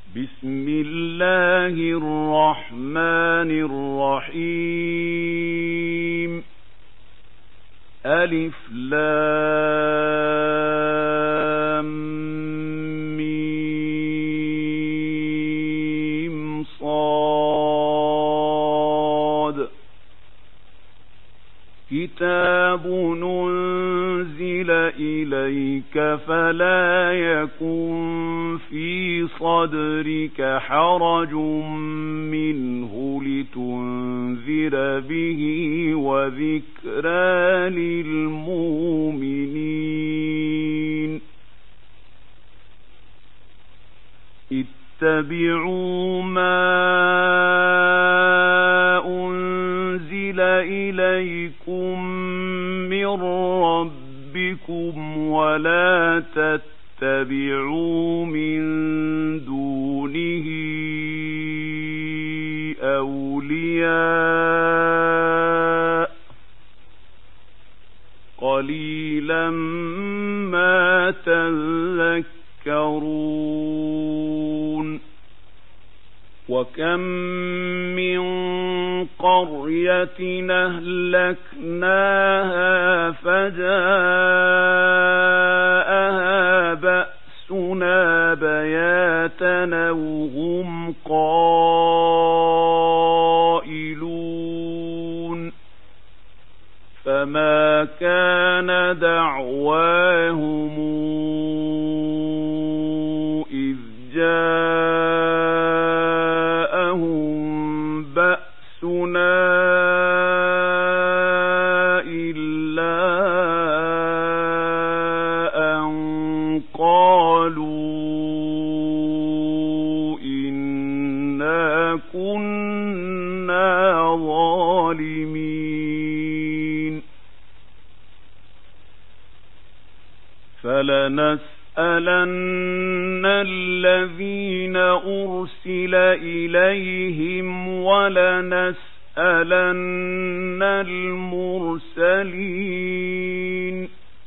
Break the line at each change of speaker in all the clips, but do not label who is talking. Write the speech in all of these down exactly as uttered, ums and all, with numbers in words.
بسم الله الرحمن الرحيم. ألف لام ميم صاد. كتاب أنزل إليك فلا يكن في صدرك حرج منه لتنذر به وذكرى للمؤمنين. اتبعوا ما أنزل إليكم من ربكم ولا تتبعوا من دونه أولياء قليلا ما تذكرون. وكم من قرية أهلكناها فجاءها بأسنا بياتا وهم قائلون. فما كان دعواهم إذ جاءهم بأسنا إلا أن قالوا إنا كنا ظالمين. فلنسألن الذين أرسل إليهم ولنسألن المرسلين.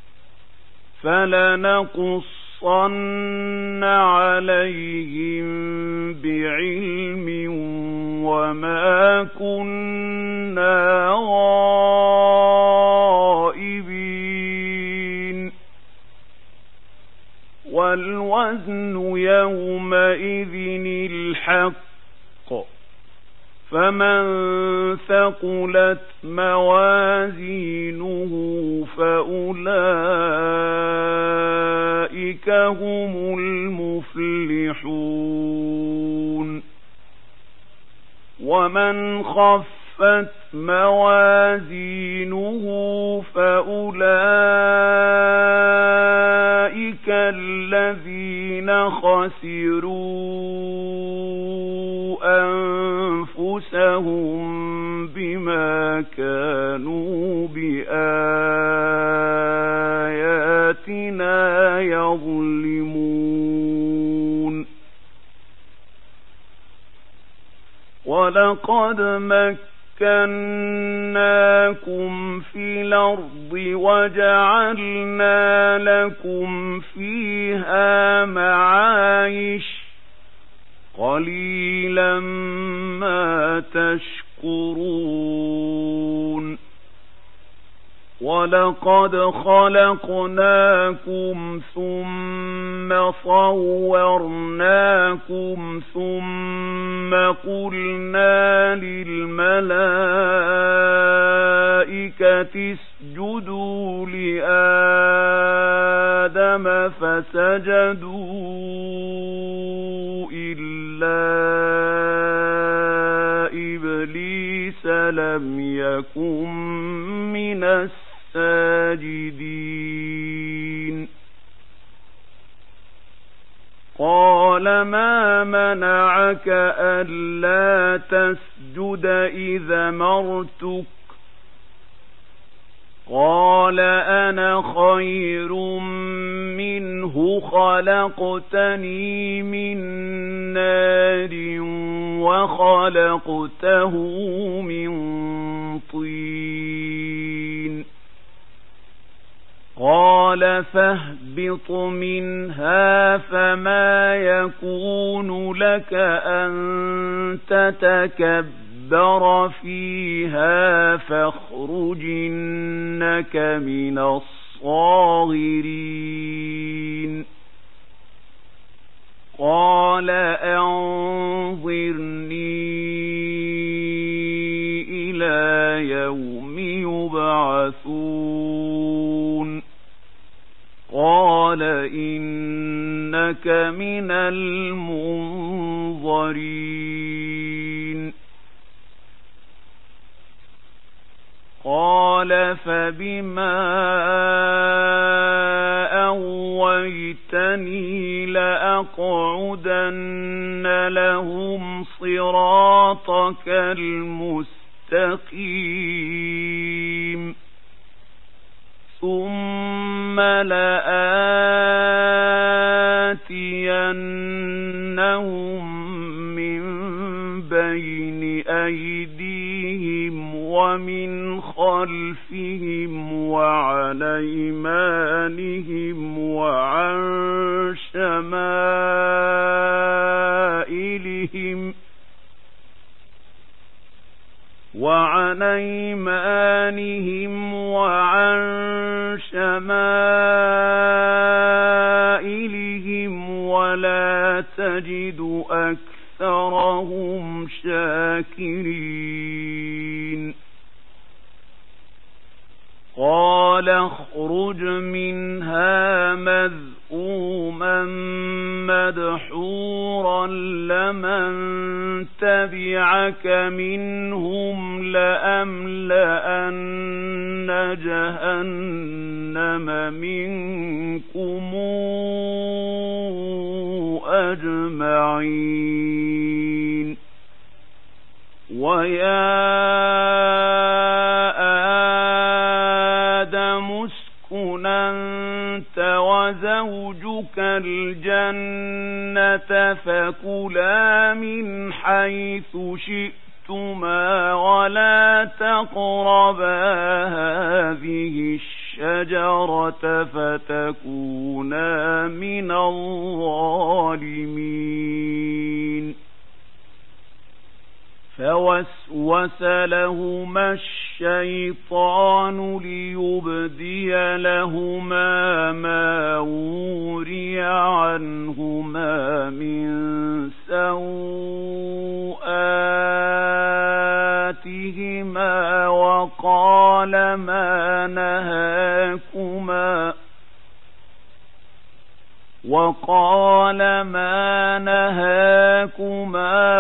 فلنقصن عليهم بعلم وما كنا غائبين. والوزن يومئذ الحق، فمن ثقلت موازينه فأولئك هم المفلحون. ومن خفت موازينه فأولئك الذين خسروا أنفسهم بما كانوا بآياتنا يظلمون. ولقد مكناكم في الأرض وجعلنا لكم فيها معايش قليلا ما تشكرون. ولقد خلقناكم ثم صورناكم ثم قلنا للملائكة اسجدوا لآدم فسجدوا إلا إبليس لم يكن من الساجدين. قال ما منعك ألا تسجد إذا أمرتك؟ قال أنا خير منه خلقتني من نار وخلقته من طين. قال فاهبط فاهبط منها فما يكون لك أن تتكبر فيها فاخرج إنك من الصاغرين قال أنظرني إلى يوم يبعثون قال إنك من المنظرين قال فبما أغويتني لأقعدن لهم صراطك المستقيم ثم لآتينهم من بين أيديهم ومن خلفهم وعن أيمانهم وعن شمائلهم وعن أيمانهم وعن شمائلهم ولا تجد أكثرهم شاكرين قال اخرج منها مذءوما مدحورا لمن تبعك منهم لأملأن جهنم منكم أجمعين ويا أنت وزوجك الجنة فكلا من حيث شئتما ولا تقربا هذه الشجرة فتكونا من الظالمين فوسوس لهما الشيطان ليبدي لهما ما وري عنهما من سوآتهما وقال ما نهاكما وقال ما نهاكما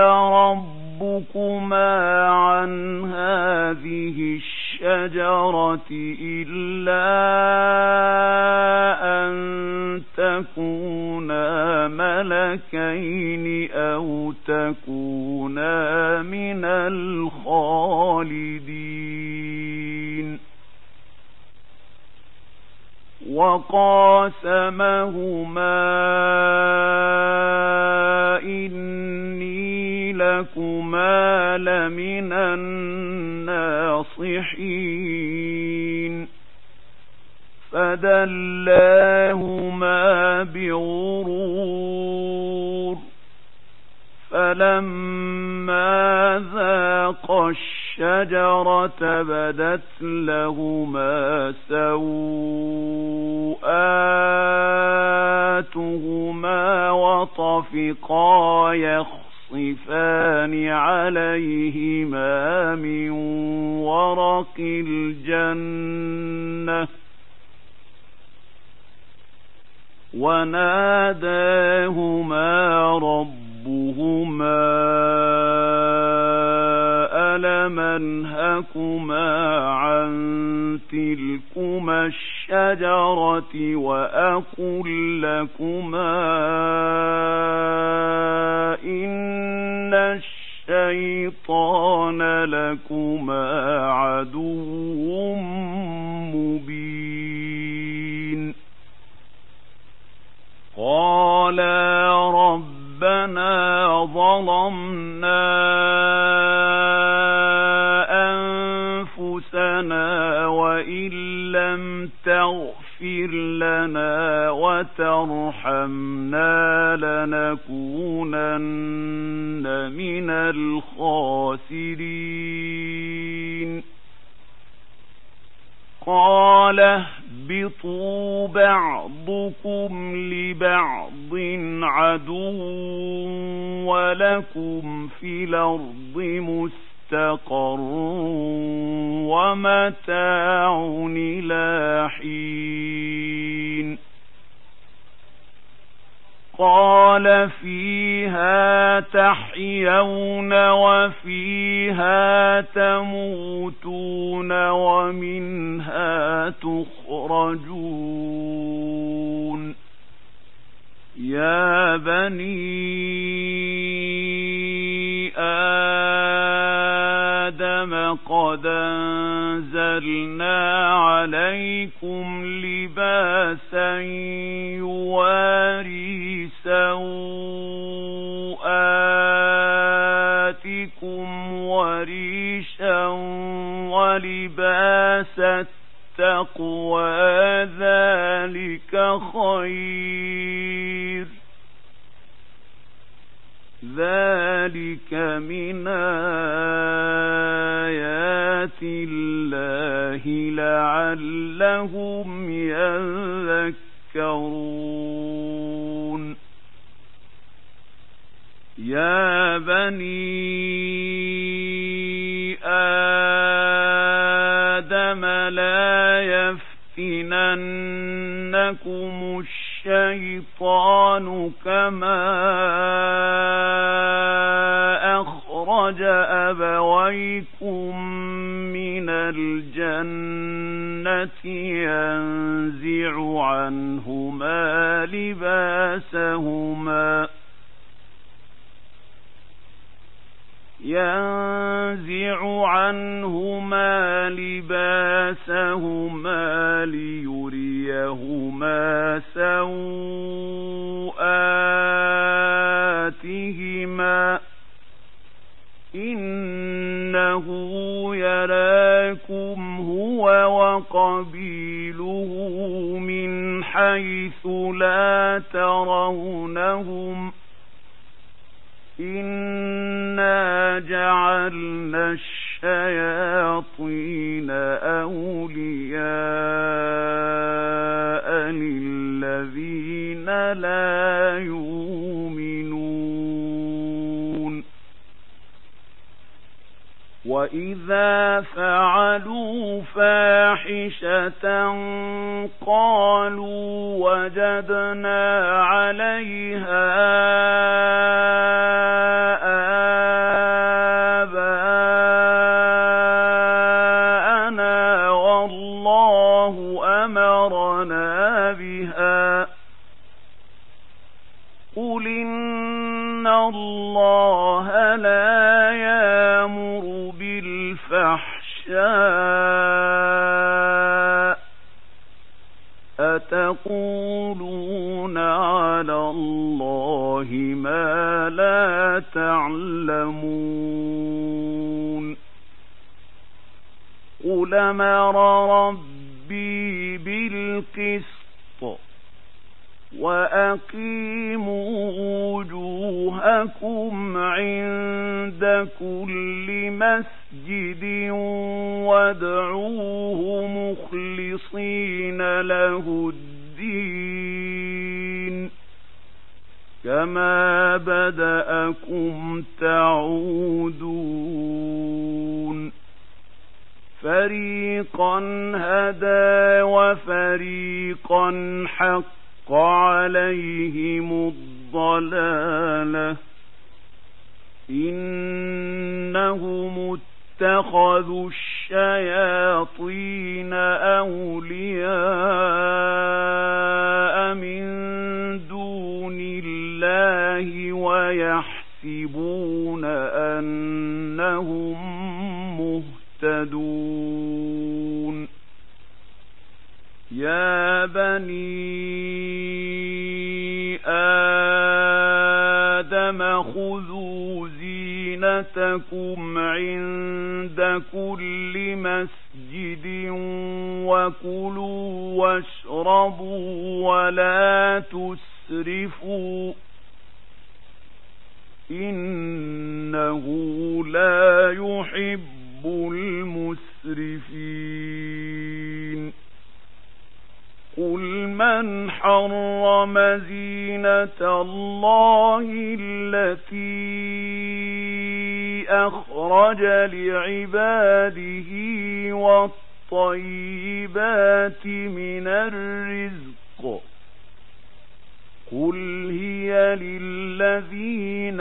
ربكما عن هذه الشجرة إلا أن تكونا ملكين أو تكونا من الخالدين وقاسمهما إني لكما لمن الناصحين فدلاهما بغرور فلما ذاقا الشجرة بدت لهما سوآتهما وطفقا يخصفان عليهما من ورق الجنة وناداهما ربهما ألم أنهكما عن تلكما الشجرة وأقل لكما إن الشيطان لكما عدو مبين قالا ربنا ظلمنا أنفسنا وإن لم تغفر لنا وترحمنا لنكونن من الخاسرين قال اهبطوا بعضكم لبعض عدو ولكم في الأرض مستقر ومتاع إلى حين قال فيها تحيون وفيها تموتون ومنها تخرجون يا بني آدم قد أنزلنا عليكم لباسا يواري سوآتكم وريشا ولباس التقوى ذلك خير ذلك من آيات الله لعلهم يذكرون يا بني آدم لا يفتننكم الشيطان كما أخرج أبويكم من الجنة ينزع عنهما لباسهما ينزع عنهما لباسهما ليريهما سوآتهما إنه يراكم هو وقبيله من حيث لا ترونهم إنا جعلنا الشياطين أولياء للذين لا يؤمنون وإذا فعلوا فاحشة قالوا وجدنا عليها آباءنا والله أمرنا بها قل إن الله لا يأمر بالفحشاء أتقولون على الله ما لا تعلمون قل أمر ربي بالقسط وأقيموا وجوهكم عند كل مسجد وادعوه مخلصين له الدين كما بدأكم تعودون فريقا هدى وفريقا حق عليهم الضلالة إنهم اتخذوا الشياطين أولياء من دون الله ويحسبون أنهم مهتدون يا بني آدم خذوا زينتكم عند كل مسجد مسجد وكلوا واشربوا ولا تسرفوا إنه لا يحب المسرفين قل من حرم زينة الله التي أخرج لعباده والطيبات من الرزق قل هي للذين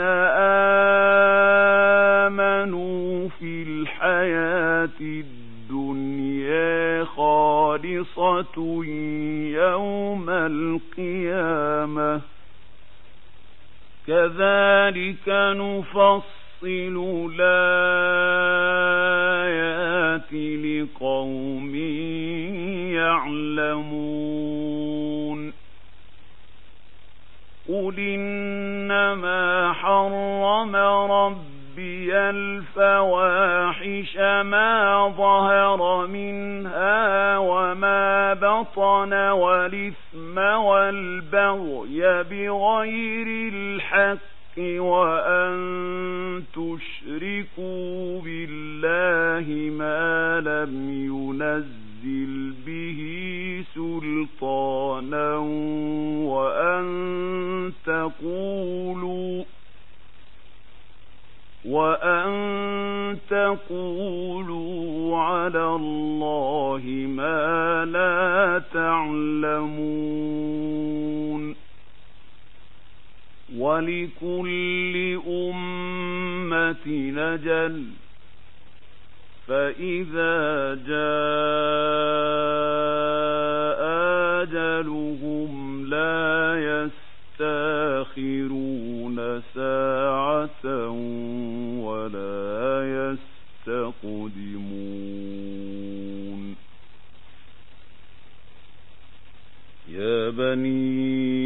آمنوا في الحياة الدنيا خالصة يوم القيامة كذلك نفصل الآيات لقوم يعلمون قل إنما حرم ربي الفواحش ما ظهر منها وما بطن والإثم والبغي بغير الحق وأن تشركوا بالله ما لم ينزل به سلطانا وأن تقولوا وأن تقولوا على الله ما لا تعلمون ولكل أمة أجل فإذا جاء أجلهم لا يستأخرون ساعة ولا يستقدمون يا بني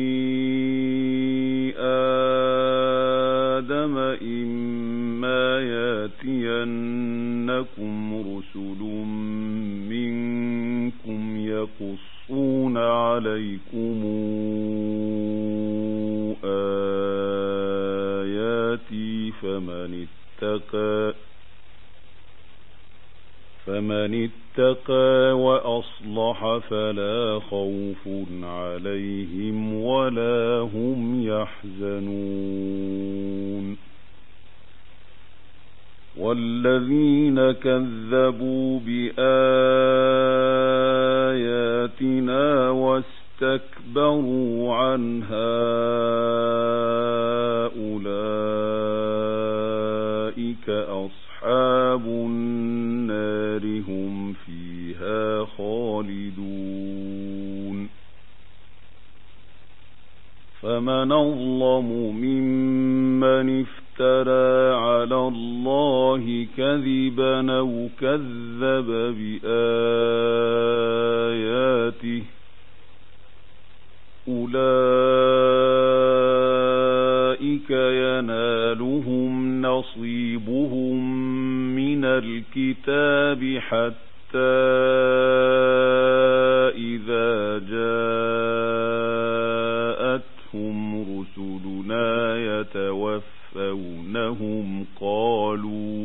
آدم إما يأتينكم رسل منكم يقصون عليكم آياتي فمن اتقى فمن اتقى وأصلح فلا خوف عليهم ولا هم يحزنون والذين كذبوا بآياتنا واستكبروا عنها أولئك أصحاب النار هم فيها خالدون فمن أظلم ممن افترى على الله كذبا أو كذب بآياته أولئك ينالهم نصيبهم من الكتاب حتى إذا جاءتهم رسلنا يتوفونهم قالوا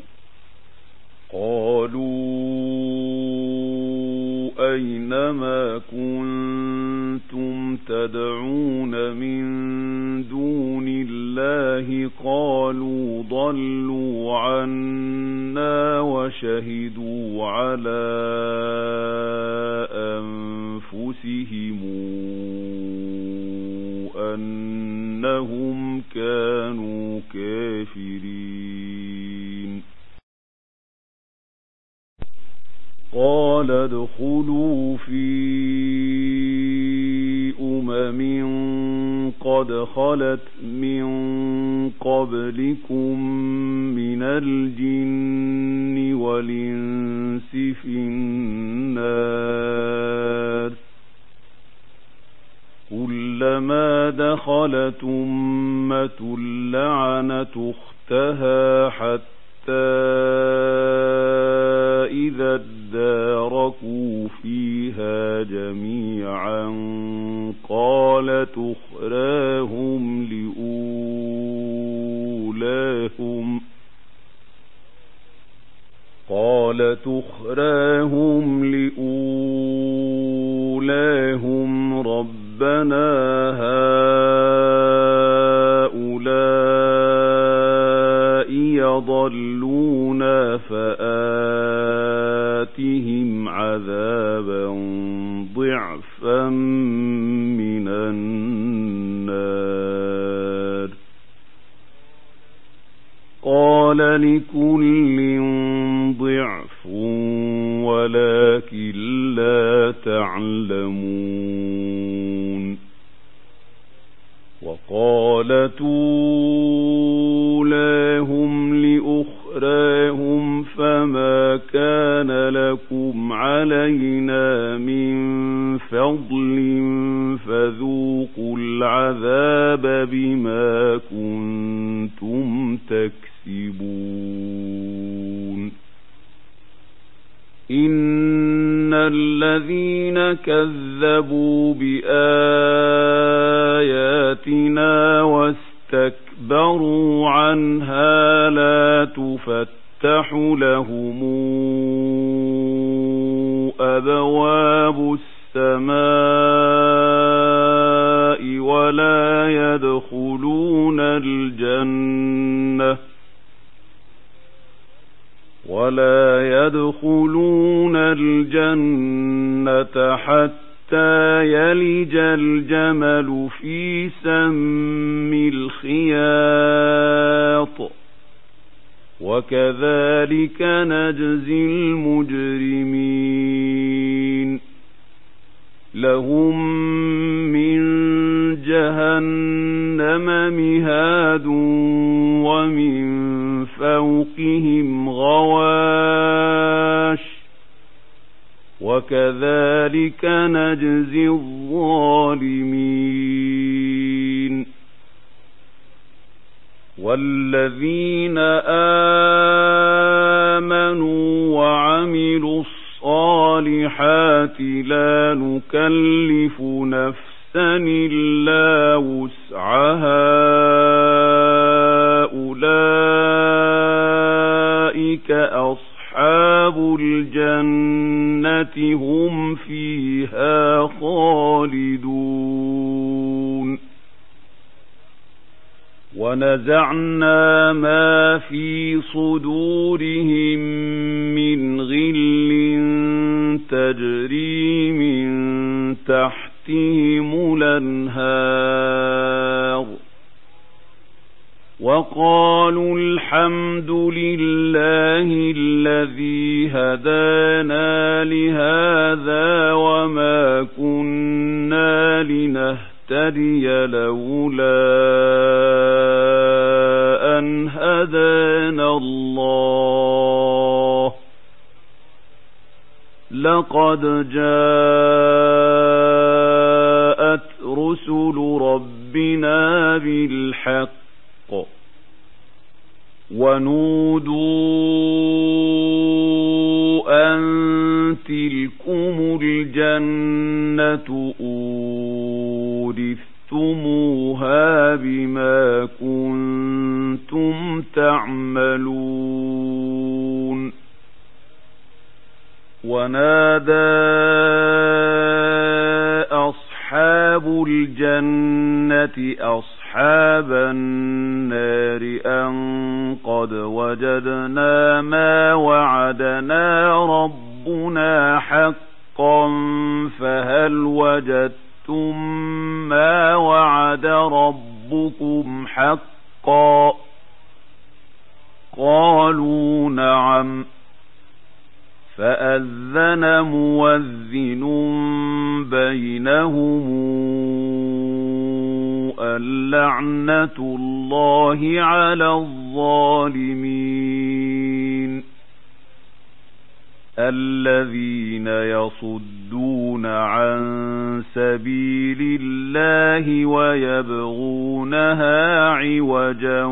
قالوا أينما كنتم تدعون من دون الله قالوا ضلوا عنا وشهدوا على أنفسهم أنهم كانوا كافرين قال ادخلوا في أمم قد خلت من قبلكم من الجن والإنس في النار كلما دخلت أمة لعنت أختها حتى إذا اداركوا قالت أخراهم لأولاهم ربنا هؤلاء يضلونا فآتهم عذابا ضعفا من النار قال لكل ضعف ولكن لا تعلمون وقالت أولاهم لأخراهم فما كان لكم علينا من فضل فذوقوا العذاب بما كنتم تكسبون إن الذين كذبوا بآياتنا واستكبروا عنها لا تفتح لهم أبواب السماء ولا يدخلون الجنة ولا يدخلون الجنة حتى يلج الجمل في سم الخياط وكذلك نجزي المجرمين لهم من جهنم مهاد ومن فوقهم غواش وكذلك نجزي الظالمين والذين آمنوا وعملوا الصالحات لا نكلف نفسا إلا وسعها أولئك أصحاب الجنة هم فيها خالدون ونزعنا ما في صدورهم من غل تجري من تحتهم الأنهار وقالوا الحمد لله الذي هدانا لهذا وما كنا لنهتدي لولا أن هدانا الله لقد جاءت رسل ربنا بالحق ونودوا أن تلكم الجنة أورثتموها بما كنتم تعملون ونادى أصحاب الجنة أصحاب النار أن قد وجدنا ما وعدنا ربنا حقا فهل وجدتم ما وعد ربكم حقا قالوا نعم فأذن مؤذن بينهم اللعنة الله على الظالمين الذين يصدون عن سبيل الله ويبغونها عوجا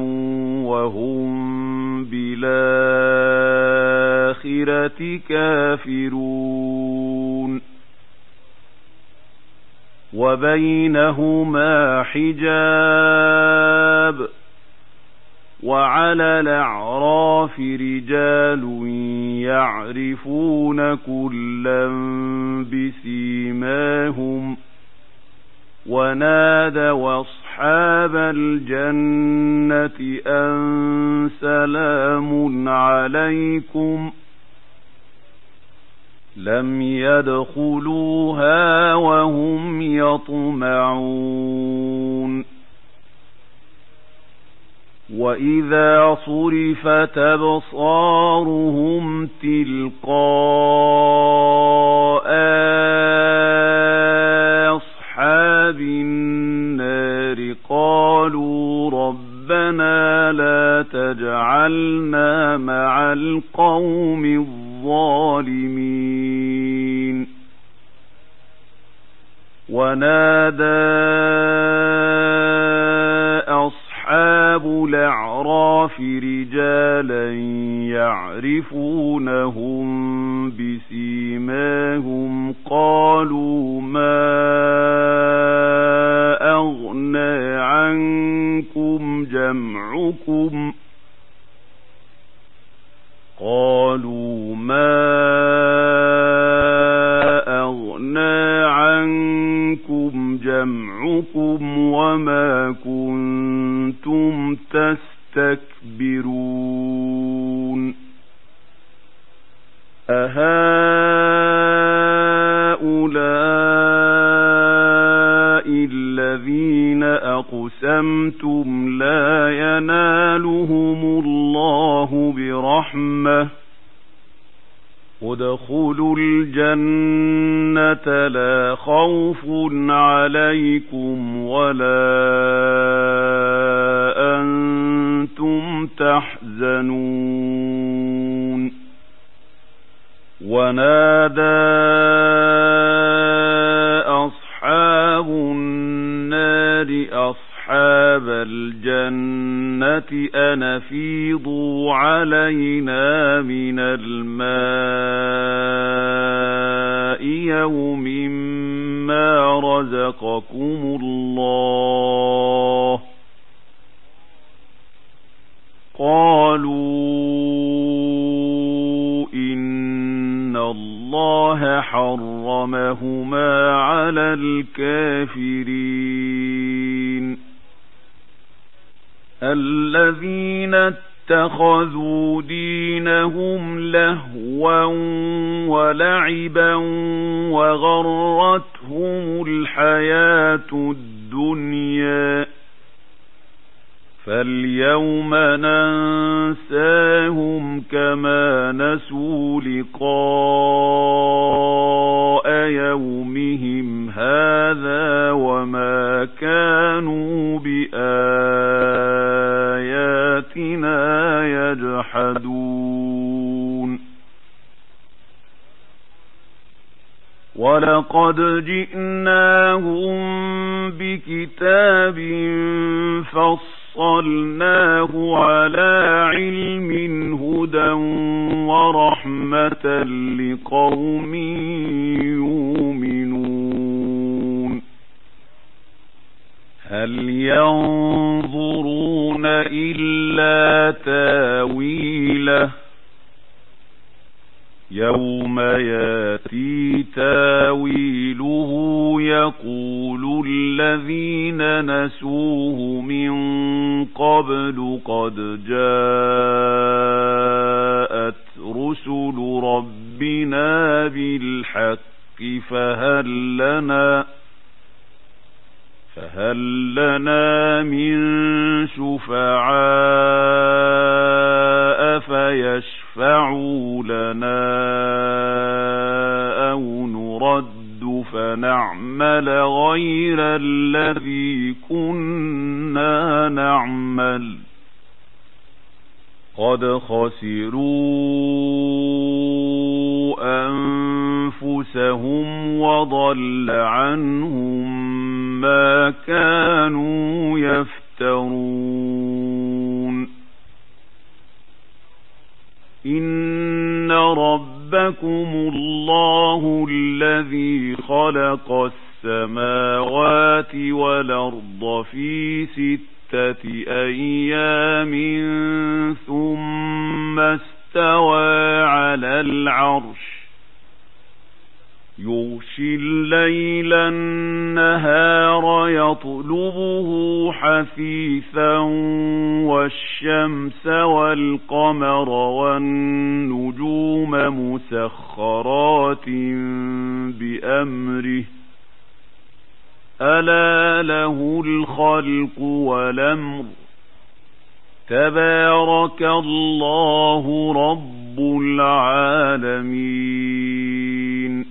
وهم بالآخرة كافرون وبينهما حجاب وعلى الأعراف رجال يعرفون كلا بسيماهم ونادوا أصحاب الجنة أن سلام عليكم لم يدخلوها وهم يطمعون وإذا صرفت أبصارهم تلقاء أصحاب النار قالوا ربنا لا تجعلنا مع القوم الظالمين ونادى أصحاب الأعراف رجالا يعرفونهم بسيماهم قالوا ما أغنى عنكم جمعكم قالوا ما أغنى عنكم جمعكم وما كنتم تستكبرون أهؤلاء الذين أقسمتم لا ينالهم الله برحمة ادخلوا الجنة لا خوف عليكم ولا أنتم تحزنون ونادى أصحاب النار أصحاب الجنة أن أفيضوا علينا من الماء يوم ما رزقكم الله قالوا إن الله حرمهما على الكافرين الذين اتخذوا دينهم لهوا ولعبا وغرتهم الحياة الدنيا فاليوم ننساهم كما نسوا لقاء يومهم هذا وما كانوا بآياتنا يجحدون ولقد جئناهم بكتاب فصلناه على علم هدى ورحمة لقوم يؤمنون هل ينظرون إلا تاويله يوم ياتي تاويله يقول الذين نسوه من قبل قد جاءت رسل ربنا بالحق فهل لنا فهل لنا من شفعاء فيشفعوا لنا أو نرد فنعمل غير الذي كنا نعمل قد خسروا أنفسهم وضل عنهم ما كانوا يفترون إن ربكم الله الذي خلق السماوات والأرض في ستة ستة أيام ثم استوى على العرش يغشي الليل النهار يطلبه حثيثا والشمس والقمر والنجوم مسخرات بأمره ألا له الخلق والأمر تبارك الله رب العالمين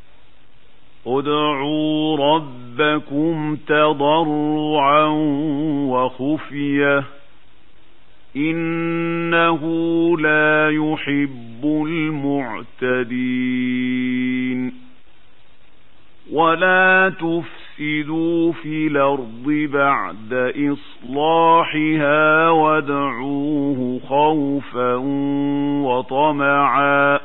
ادعوا ربكم تضرعا وخفية إنه لا يحب المعتدين ولا تفسدوا في الأرض بعد إصلاحها وادعوه خوفا وطمعا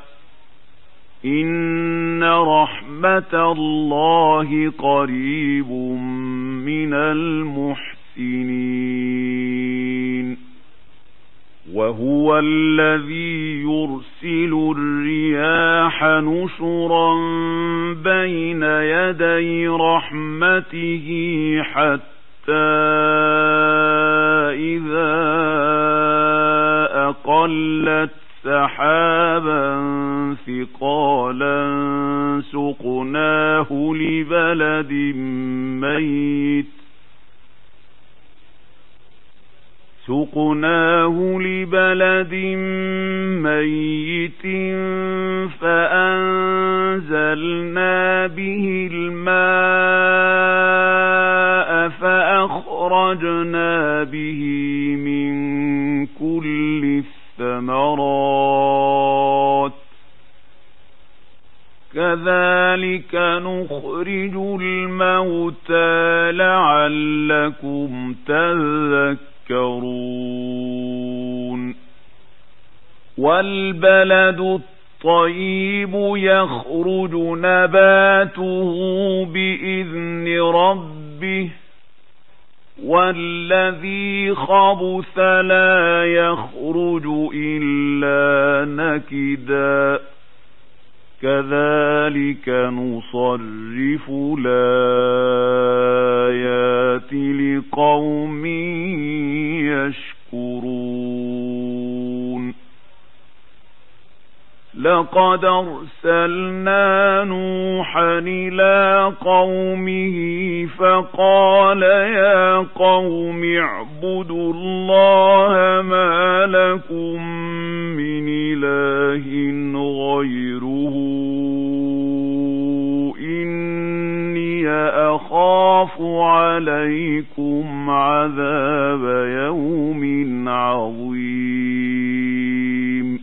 إن رحمة الله قريب من المحسنين وهو الذي يرسل الرياح نشرا بين يدي رحمته حتى إذا أقلت سحابا ثقالا سقناه لبلد ميت سقناه لبلد ميت فأنزلنا به الماء فأخرجنا به من كل الثمرات كذلك نخرج الموتى لعلكم تذكرون والبلد الطيب يخرج نباته بإذن ربه والذي خبث لا يخرج إلا نكدا كذلك نصرف الآيات لقوم يشكرون لقد أرسلنا نوحا إلى قومه فقال يا قوم اعبدوا الله ما لكم من إله غيره إني أخاف عليكم عذاب يوم عظيم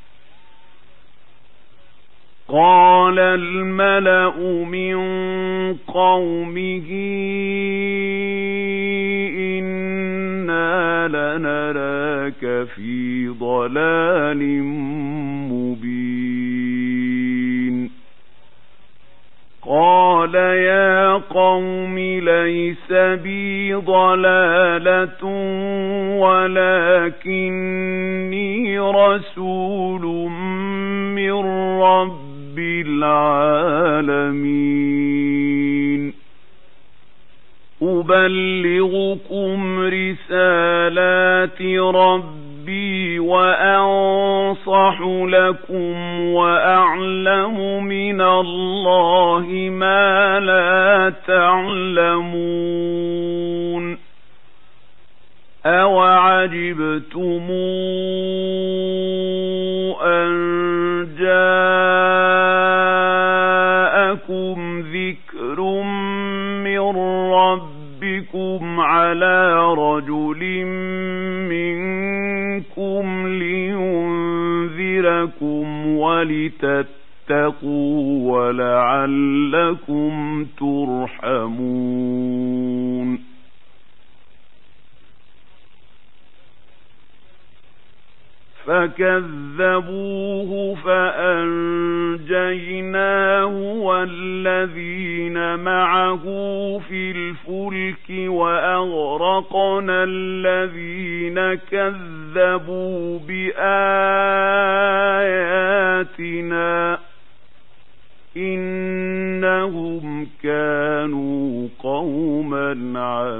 قال الملأ من قومه إنا لنراك في ضلال مبين قال يا قوم ليس بي ضلالة ولكني رسول من رب العالمين أبلغكم رسالات ربي وأنصح لكم وأعلم من الله ما لا تعلمون أوعجبتم أن جاءكم ذكر من ربكم على رجل منكم لينذركم ولتتقوا ولعلكم ترحمون فكذبوه فأنجيناه والذين معه في الفلك وأغرقنا الذين كذبوا بآياتنا إنهم كانوا قوما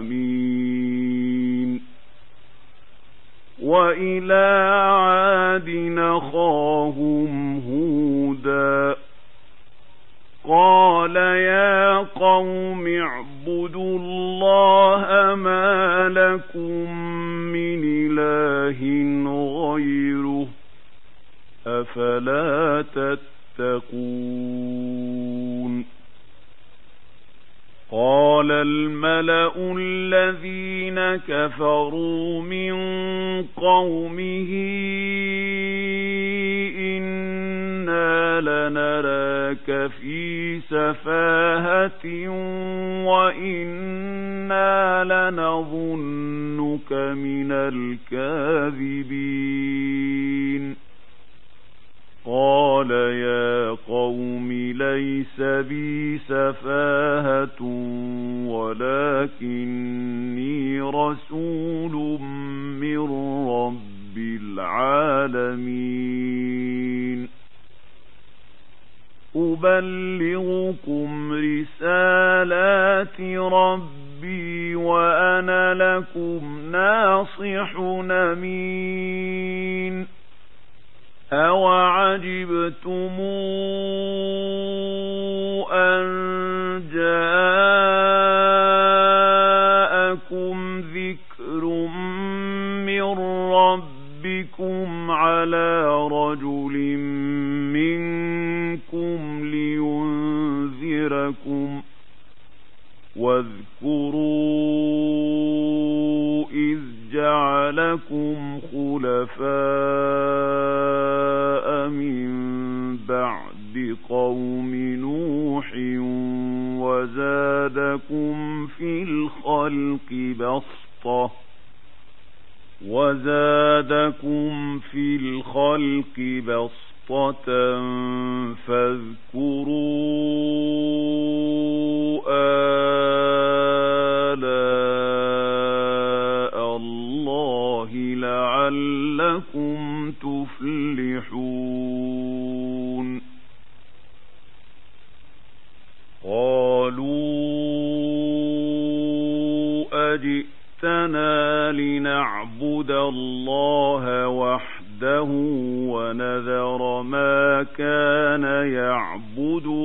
عمين. وإلى عاد أخاهم هودا قال يا قوم اعبدوا الله ما لكم من إله غيره أفلا تتقون. قال الملأ الذين كفروا من قومه إنا لنراك في سفاهة وإنا لنظنك من الكاذبين. قال يا قوم ليس بي سفاهة ولكني رسول من رب العالمين أبلغكم رسالات ربي وأنا لكم ناصح أمين. أَوَعَجِبْتُمْ أَنْ جَاءَكُمْ ذِكْرٌ مِّنْ رَبِّكُمْ عَلَى رَجُلٍ مِّنْكُمْ لِيُنْذِرَكُمْ واذكروا إذ جعلكم خلفاء من بعد قوم نوح وزادكم في الخلق بسطة وزادكم في الخلق بسطة فاذكروا آلاء الله لعلكم تفلحون. قالوا أجئتنا لنعبد الله وحده ونذر ما كان يعبد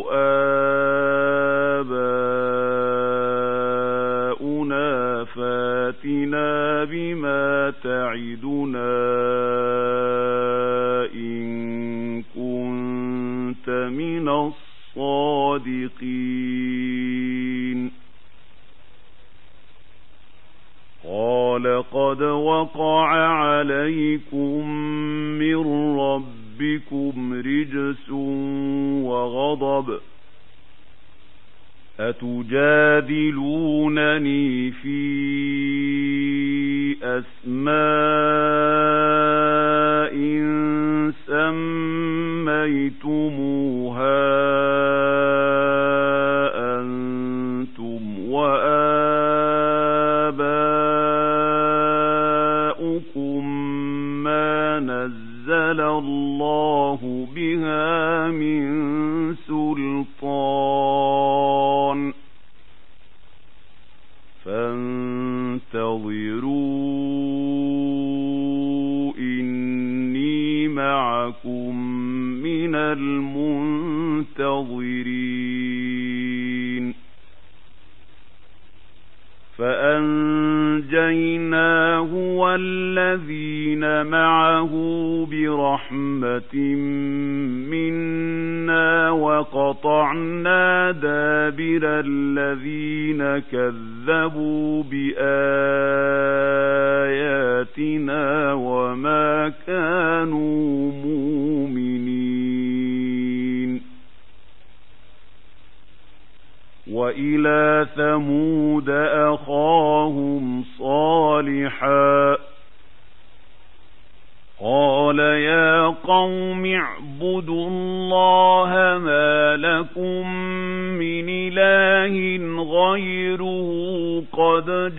آباؤنا فاتنا بما تعدنا إن كنت من الصادقين. قال قد وقع عليكم من ربكم رجس وغضب أتجادلونني في أسماء سميتموها أنتم وآباؤكم ما نزل الله بها من سلطان فانتظروا إني معكم من المنتظرين. فأنجيناه والذين معه برحمة منا وقطعنا دابر الذين كذبوا بآياتنا وما كانوا مؤمنين. وإلى ثمود أخاهم صالحا قال قال يا قوم اعبدوا الله ما لكم من إله غيره قد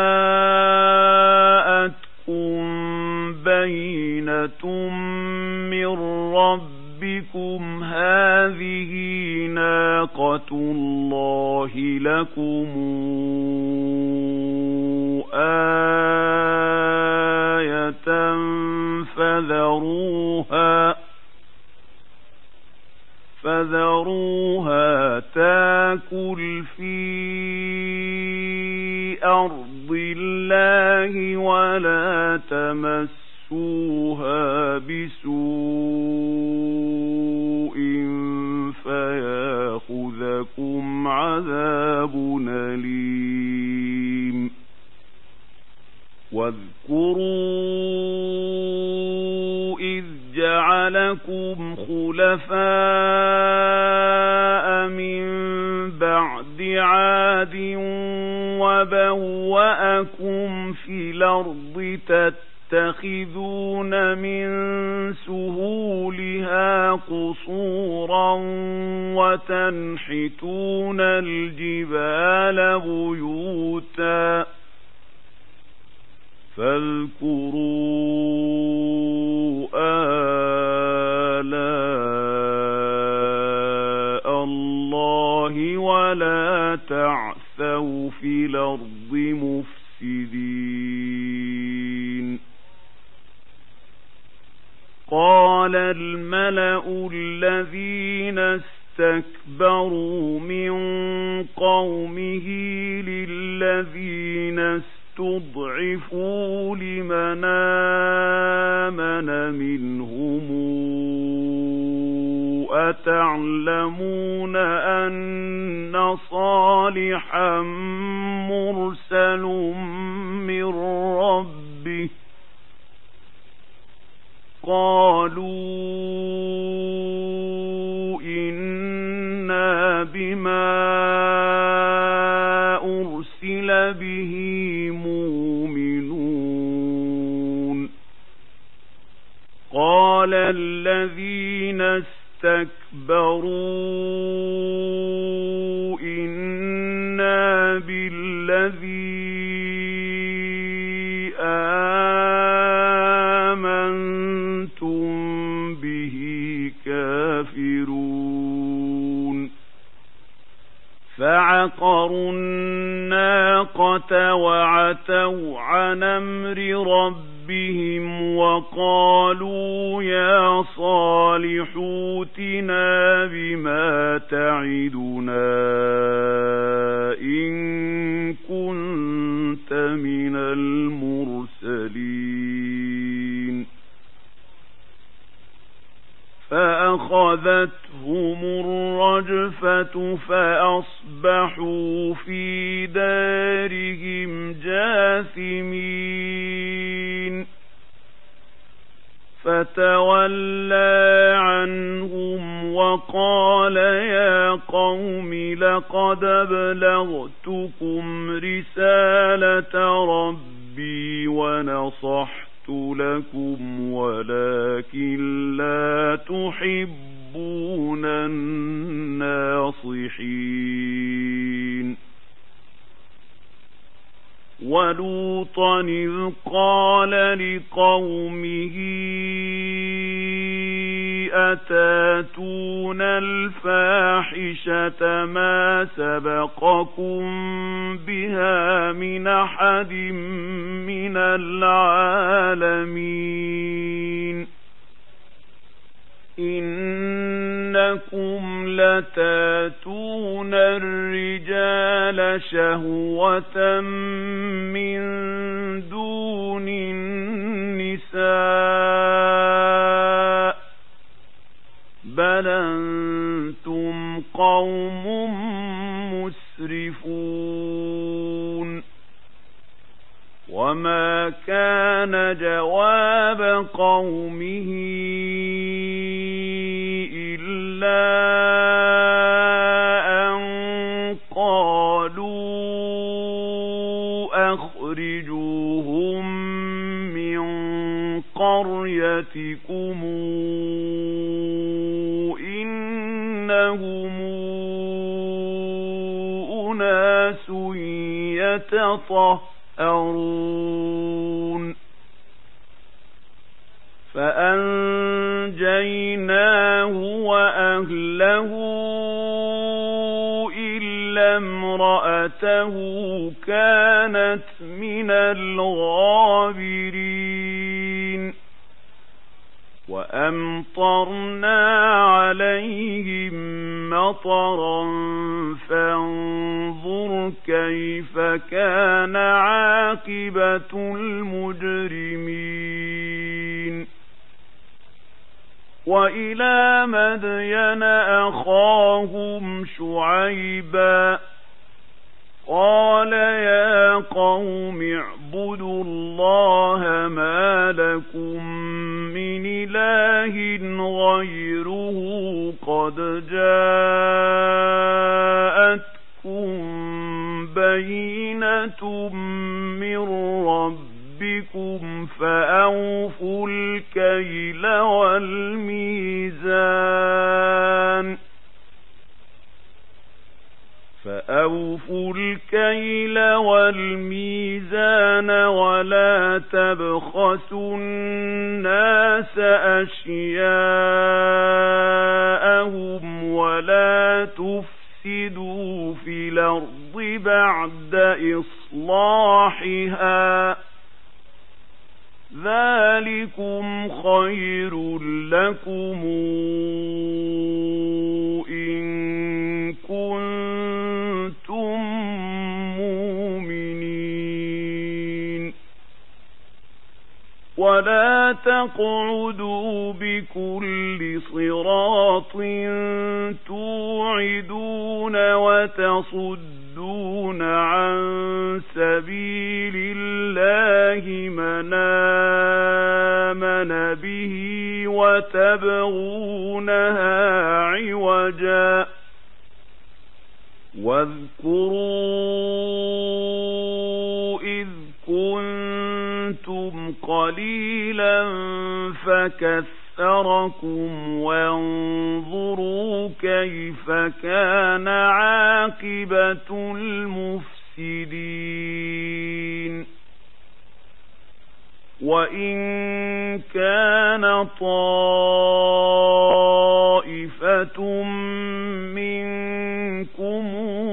جاءتكم بينة من ربكم هذه ناقة الله لكم آية فذروها فذروها تاكل في أرض الله ولا تمسوها بسوء فياخذكم عذاب أليم واذكروا إذ جعلكم خلفاء من بعد عاد وبوأكم في الأرض تتخذون من سهولها قصورا وتنحتون الجبال بيوتا فاذكروا آلاء الله ولا تعثوا في الأرض مفسدين. قال الملأ الذين استكبروا من قومه للذين استضعفوا لمن آمن منهم أتعلمون أن صالحا مرسل من ربه قالوا إنا بما أرسل به مؤمنون. قال الذين استكبروا إنا بالذي آمنتم به كافرون. فعقروا الناقة وعتوا عن أمر ربهم وقالوا يا صالح ائتنا بما تعدنا إن كنت من المرسلين. فأخذتهم الرجفة فأصبحوا في دارهم جاثمين. فتولى عنهم وقال يا قوم لقد أبلغتكم رسالة ربي ونصحت لكم ولكن لا تحبون الناصحين. ولوطا إذ قال لقومه أتاتون الفاحشة ما سبقكم بها من أحد من العالمين. إنكم لتاتون الرجال شهوة من دون النساء بل أنتم قوم مسرفون. وما كان جواب قومه إلا أن قالوا أخرجوهم من قريتكم قريتكم إنهم أناس يتطهرون فأنجيناه وأهله إلا امرأته كانت من الغابرين وأمطرنا عليهم مطرا فانظر كيف كان عاقبة المجرمين وإلى مدين أخاهم شعيبا قال يا قوم اعبدوا الله ما لكم من إله غيره قد جاءتكم بينة من ربكم فأوفوا الكيل والميزان فأوفوا الكيل والميزان ولا تبخسوا الناس أشياءهم ولا تفسدوا في الأرض بعد إصلاحها ذلكم خير لكم إن كنتم مؤمنين ولا تقعدوا بكل صراط توعدون وتصدون عن سبيل الله من آمن به وتبغونها عوجا واذكروا إذ كنتم قليلا فكثركم وانظروا كيف كان عاقبة المفسدين وإن كان طائفة منكم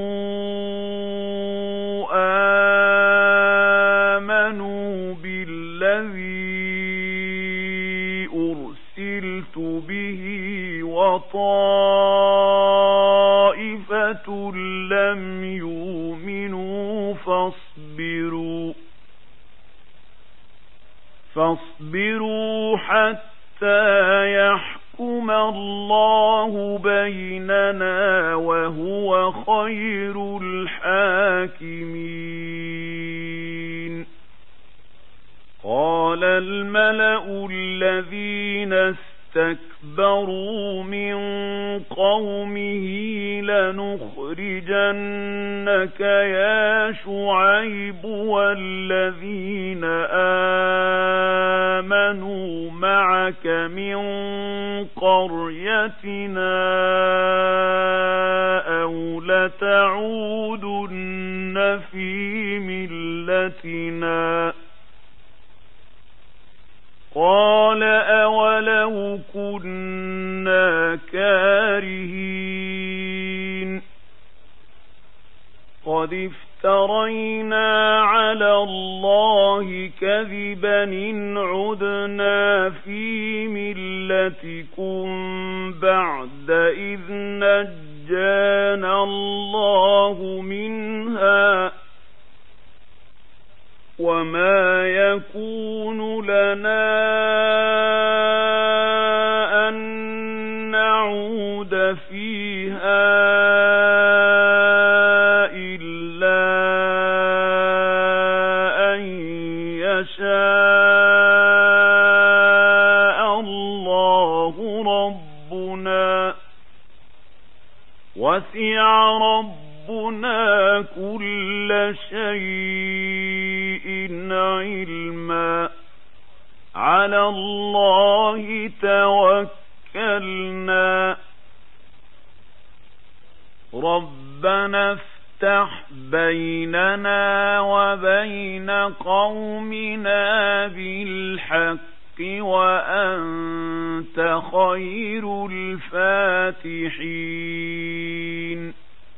آمنوا بالذي أرسلت به وطائفة لم يؤمنوا فاصبروا فاصبروا حتى يحكم الله بيننا وهو خير الحاكمين قال الملأ الذين استكبروا من قومه لنخرجنك يا شعيب والذين آمنوا معك من قريتنا أو لتعودن في ملتنا قال أولو كنا كارهين قد افترينا على الله كذبا إن عدنا في ملتكم بعد إذ نجانا الله منها وما يكون لنا أن نعود فيها إلا أن يشاء الله ربنا وسع ربنا كل شيء علما على الله توكلنا ربنا افتح بيننا وبين قومنا بالحق وأنت خير الفاتحين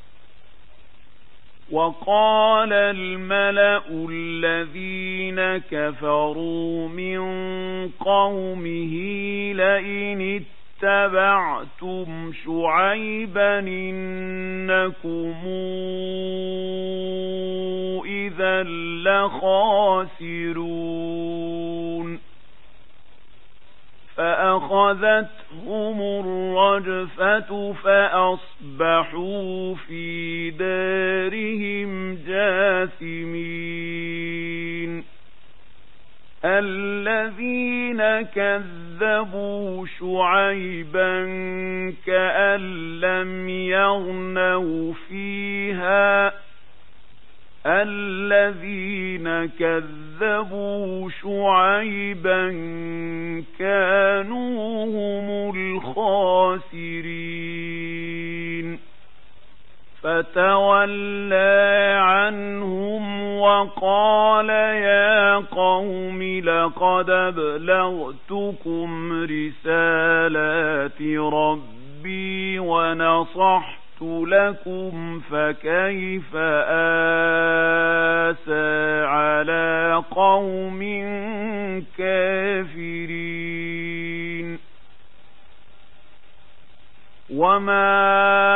وقال الملأ الذين كفروا من قومه لئن اتبعتم شعيبا إنكم إذا لخاسرون فأخذتهم الرجفة فأصبحوا في دارهم جاثمين الذين كذبوا شعيبا كأن لم يغنوا فيها الذين كذبوا شعيبا كانوا هم الخاسرين فتولى عنهم وقال يا قوم لقد أبلغتكم رسالات ربي ونصحت لكم فكيف آسى على قوم كافرين وما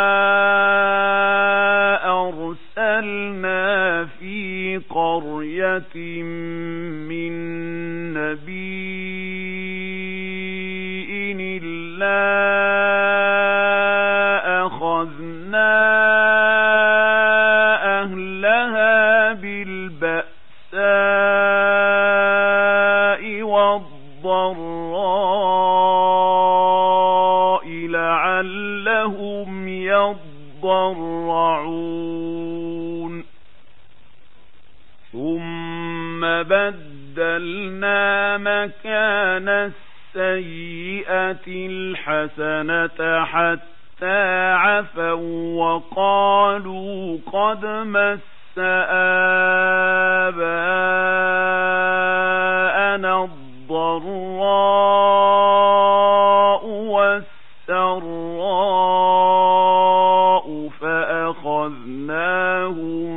أرسلنا في قرية من نبي إلا أخذنا أهلها بالبأساء والضراء لعلهم يضرعون ثم بدلنا مكان السيئة الحسنة حتى عفوا وقالوا قد مس آباءنا الضراء والسراء فأخذناهم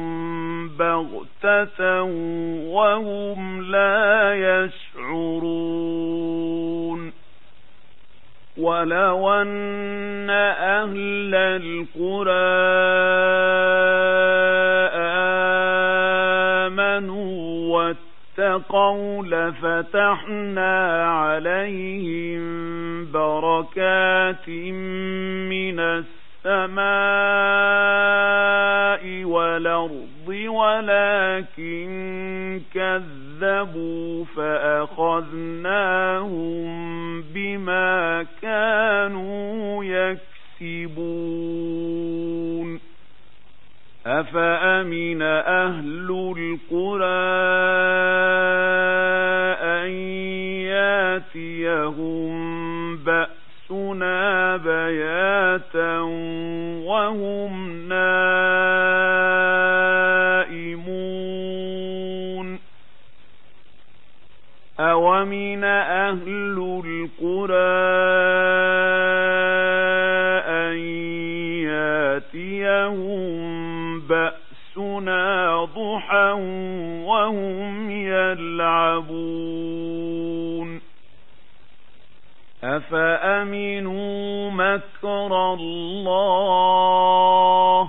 بغتة وهم لا يشعرون ولو أن أهل القرى آمنوا واتقوا لفتحنا عليهم بركات من السماء والأرض ولكن كذبوا فأخذناهم بما كانوا يكسبون أفأمن أهل القرى أن ياتيهم بأسنا بياتا وهم نائمون أومن أهل القرى أن ياتيهم بأسنا ضحى وهم يلعبون أفأمنوا مكر الله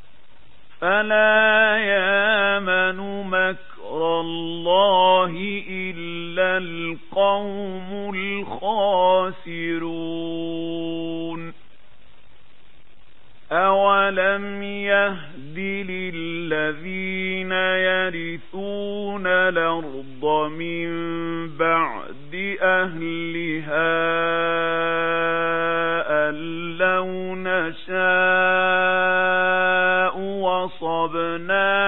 فلا يامن مكر الله إلا القوم الخاسرون أولم يهد للذين يرثون الأرض من بعد أهلها أن لو نشاء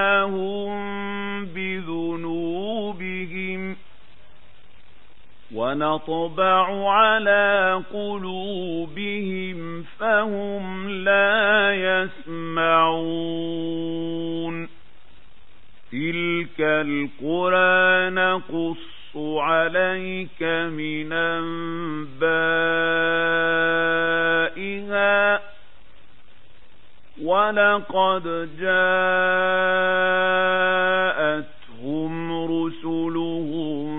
وصبناهم بذنوبهم ونطبع على قلوبهم فهم لا يسمعون تلك القرى نقص عليك من أنبائها ولقد جاءتهم رسلهم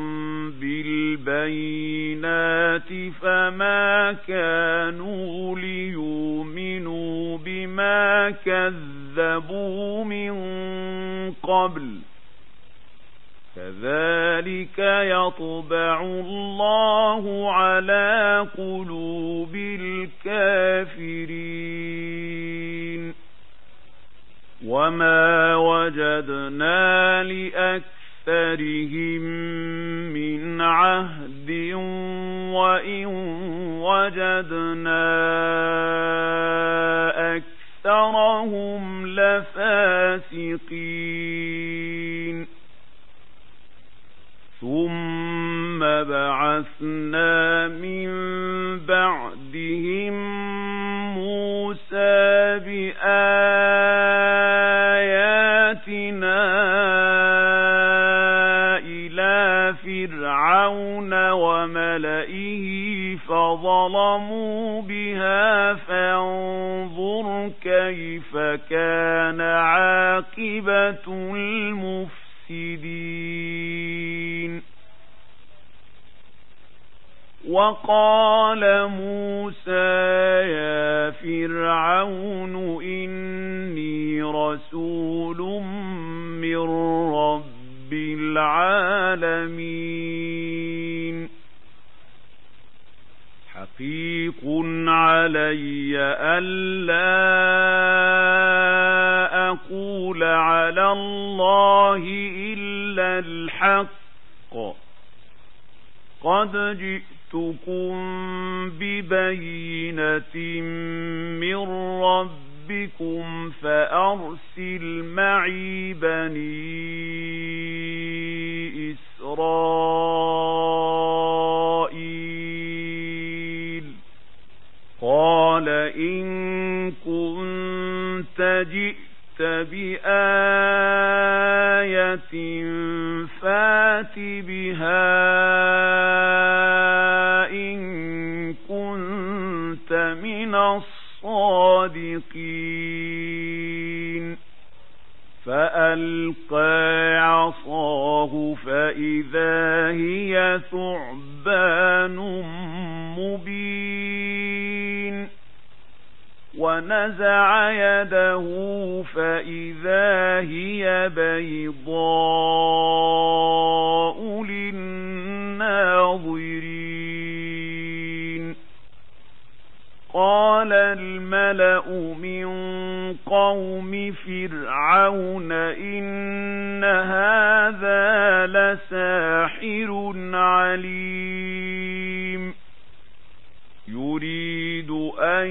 بالبينات فما كانوا ليؤمنوا بما كذبوا من قبل كذلك يطبع الله على قلوب الكافرين وما وجدنا لأكثرهم من عهد وإن وجدنا أكثرهم لفاسقين ثم بعثنا من بعدهم موسى بآياتنا إلى فرعون وملئه فظلموا بها فانظر كيف كان عاقبة المفسدين وقال موسى يا فرعون إني رسول من رب العالمين حقيق علي ألا أقول على الله إلا الحق قد جئتكم ببينة من ربكم فأرسل معي بني إسرائيل قال إن كنت جئت بآية فات بها إن كنت من الصادقين فألقى عصاه فإذا هي ثعبان مبين ونزع يده فإذا هي بيضاء للناظرين قال الملأ من قوم فرعون إن هذا لساحر عليم يريد أن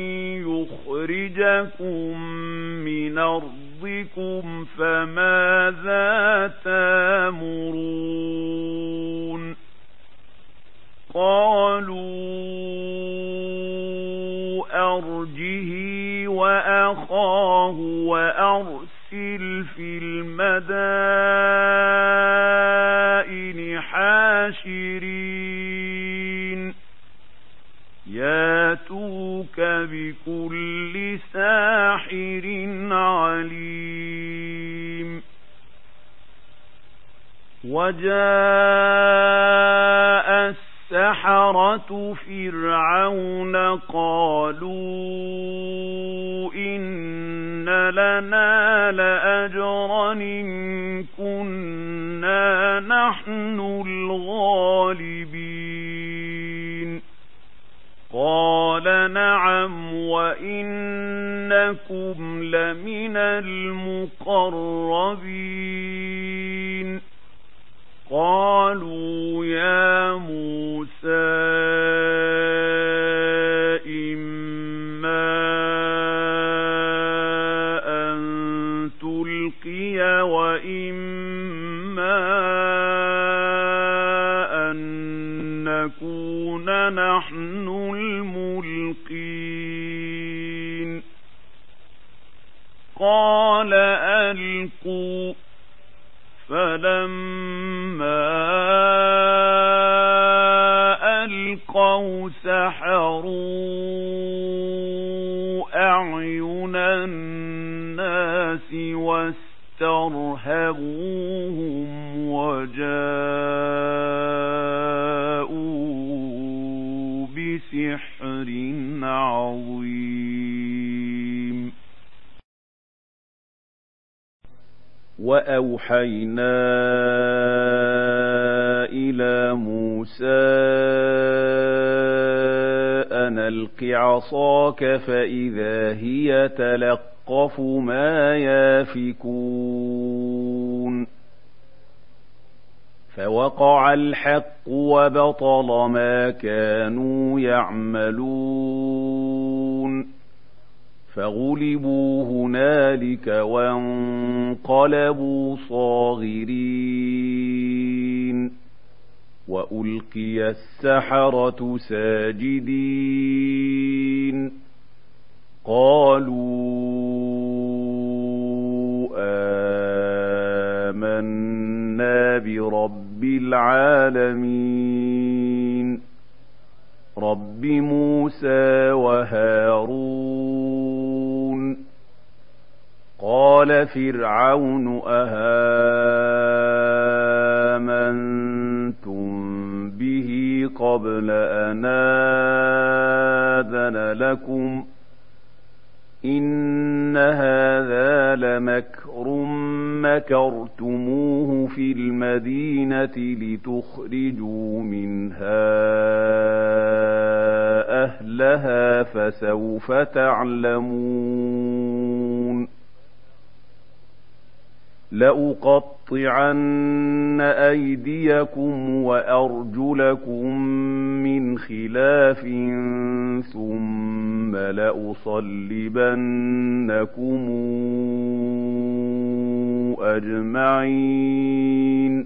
يخرجكم من أرضكم فماذا تأمرون قالوا أرجه وأخاه وأرسل في المدائن حاشرين ياتوك بكل ساحر عليم وجاء السحرة فرعون قالوا إن لنا لأجرا إن كنا نحن الغالبين قال نعم وإنكم لمن المقربين قالوا يا موسى إما أن تلقي وإما أن نحن الملقين قال ألقوا فلما ألقوا سحروا أعين الناس واسترهبوهم وجاءوا بسحر عظيم وأوحينا إلى موسى أن ألق عصاك فإذا هي تلقف ما يافكون فوقع الحق وبطل ما كانوا يعملون فغلبوا هنالك وانقلبوا صاغرين وألقي السحرة ساجدين قالوا آمنا برب العالمين رب موسى وهارون قال فرعون أهامنتم به قبل أن آذن لكم إن هذا لمكر مكرتموه في المدينة لتخرجوا منها أهلها فسوف تعلمون لأقطعن أيديكم وأرجلكم من خلاف ثم لأصلبنكم أجمعين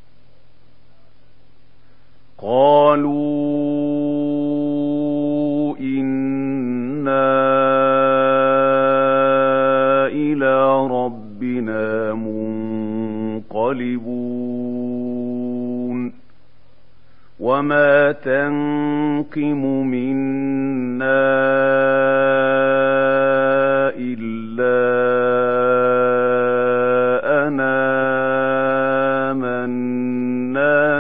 قالوا إنا إلى ربنا منقلبون وما تنقم منا إلا أن آمنا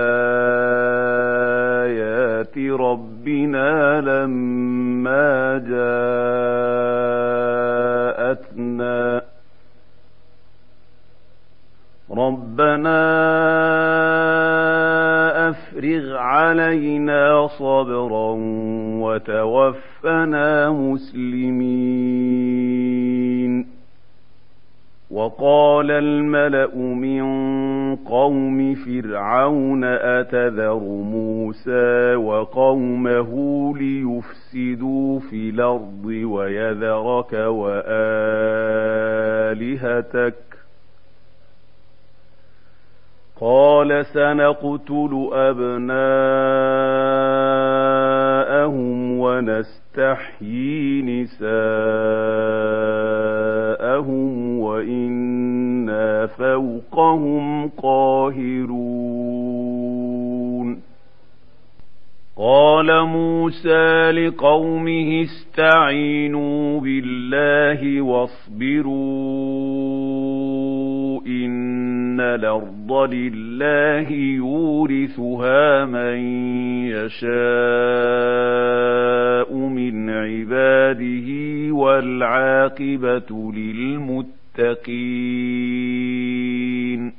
بآيات ربنا لما جاءتنا ربنا أفرغ علينا صبرا وتوفنا مسلمين وقال الملأ من قوم فرعون أتذر موسى وقومه ليفسدوا في الأرض ويذرك وآلهتك قال سنقتل أبناءهم ونستحيي نساءهم وإنا فوقهم قاهرون قال موسى لقومه استعينوا بالله واصبروا إن الأرض لله يورثها من يشاء من عباده والعاقبة للمتقين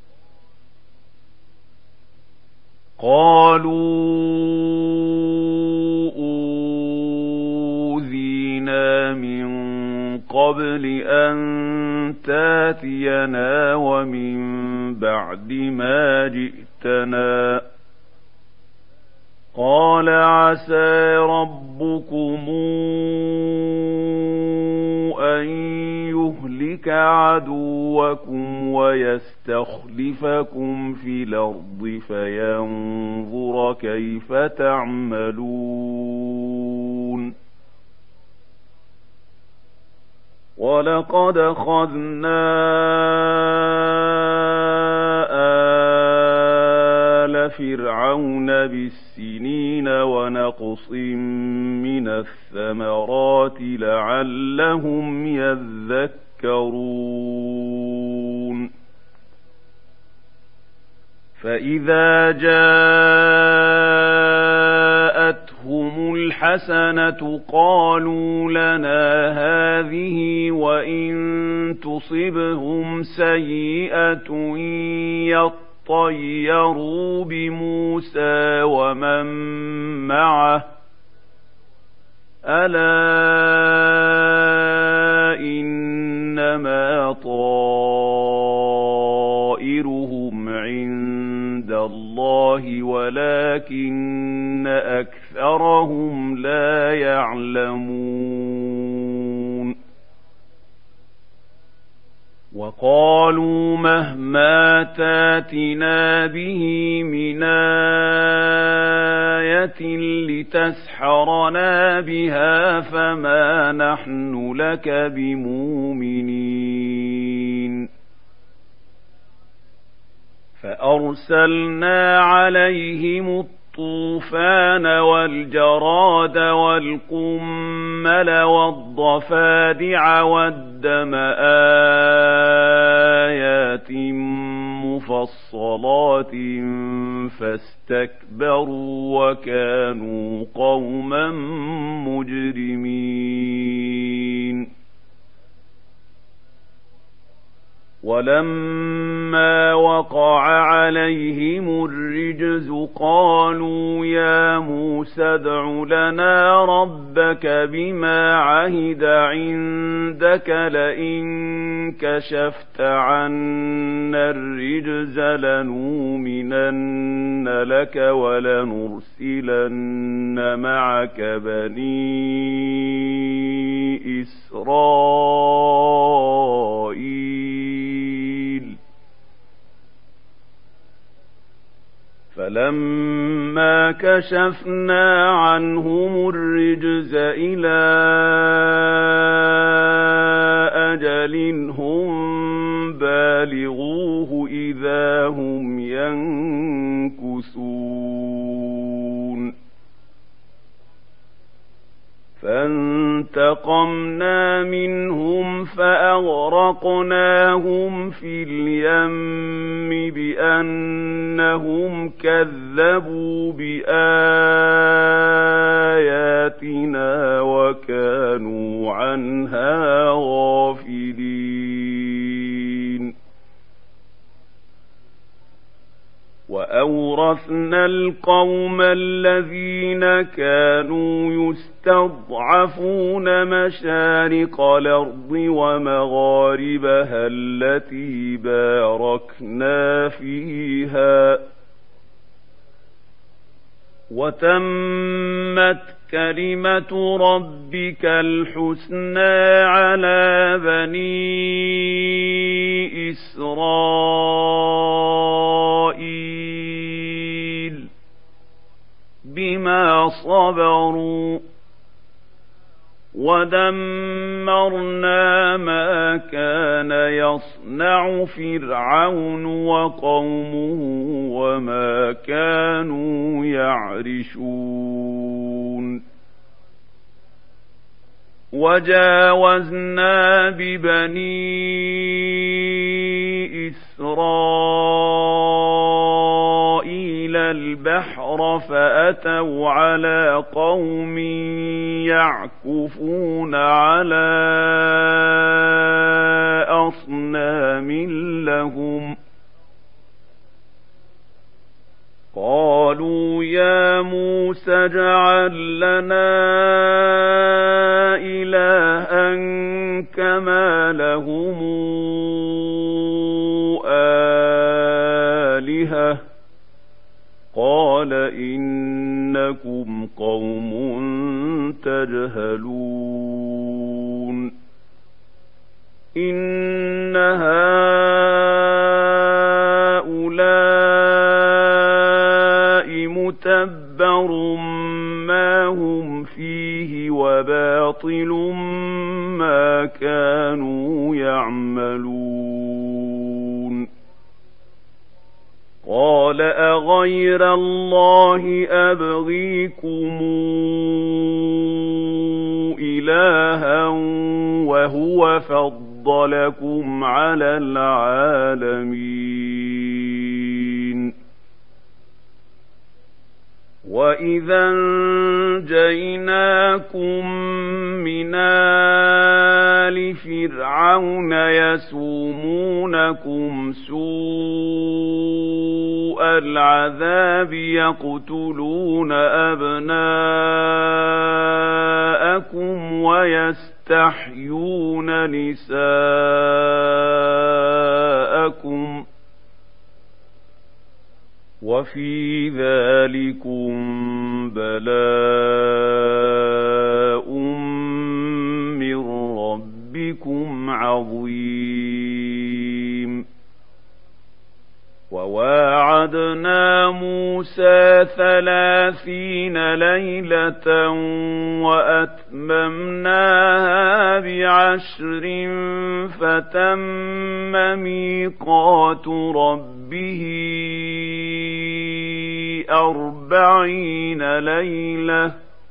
قالوا أوذينا من قبل أن تاتينا ومن بعد ما جئتنا قال عسى ربكم أن يهلك يهلك عدوكم ويستخلفكم في الأرض فينظر كيف تعملون. ولقد أخذنا آل فرعون بالسنين ونقص من الثمرات لعلهم يذكرون. فإذا جاءتهم الحسنة قالوا لنا هذه وإن تصبهم سيئة يطيروا بموسى ومن معه ألا إنما طائرهم عند الله ولكن أكثرهم لا يعلمون. وقالوا مهما تاتنا به من آية لتسحرنا بها فما نحن لك بمؤمنين. فأرسلنا عليهم الطوفان والجراد والقمل والضفادع والدم آيات مفصلات فاستكبروا وكانوا قوما مجرمين. ولما وقع عليهم الرجز قالوا يا موسى ادع لنا ربك بما عهد عندك لئن كشفت عنا الرجز لنؤمنن لك ولنرسلن معك بني إسرائيل. فلما كشفنا عنهم الرجز إلى أجل هم بالغوه إذا هم ينكثون. فانتقمنا منهم فأغرقناهم في اليم بأنهم كذبوا بآياتنا وكانوا عنها غافلين. وأورثنا القوم الذين كانوا يستضعفون مشارق الأرض ومغاربها التي باركنا فيها وتمت كلمة ربك الحسنى على بني إسرائيل بما صبروا ودمرنا ما كان يصنع فرعون وقومه وما كانوا يعرشون. وجاوزنا ببني إسرائيل البحر فأتوا على قوم يعكفون على أصنام لهم قالوا يا موسى اجعل لنا إلها كما لهم آلهة قال إنكم قوم تجهلون. إِنَّ هَٰؤُلَاءِ مُتَبَّرٌ مَّا هُمْ فِيهِ وَبَاطِلٌ مَّا كَانُوا يَعْمَلُونَ قَالَ أَغَيْرَ اللَّهِ أَبْغِيكُمْ إِلَٰهًا وَهُوَ فَضَّلَكُمْ عَلَى الْعَالَمِينَ وَإِذَا أَنجَيْنَاكُم مِّنْ آلِ فِرْعَوْنَ يَسُومُونَكُمْ سُوءَ الْعَذَابِ يَقْتُلُونَ أَبْنَاءَكُمْ وَيَسْتَحْيُونَ نِسَاءَكُمْ وَفِي ذَلِكُمْ بَلَاءٌ مِّن رَّبِّكُمْ عَظِيمٌ وَوَاعَدْنَا مُوسَىٰ ثَلَاثِينَ لَيْلَةً وَأَتْمَمْنَاهَا بِعَشْرٍ فَتَمَّ مِيقَاتُ رَبِّهِ أَرْبَعِينَ لَيْلَةً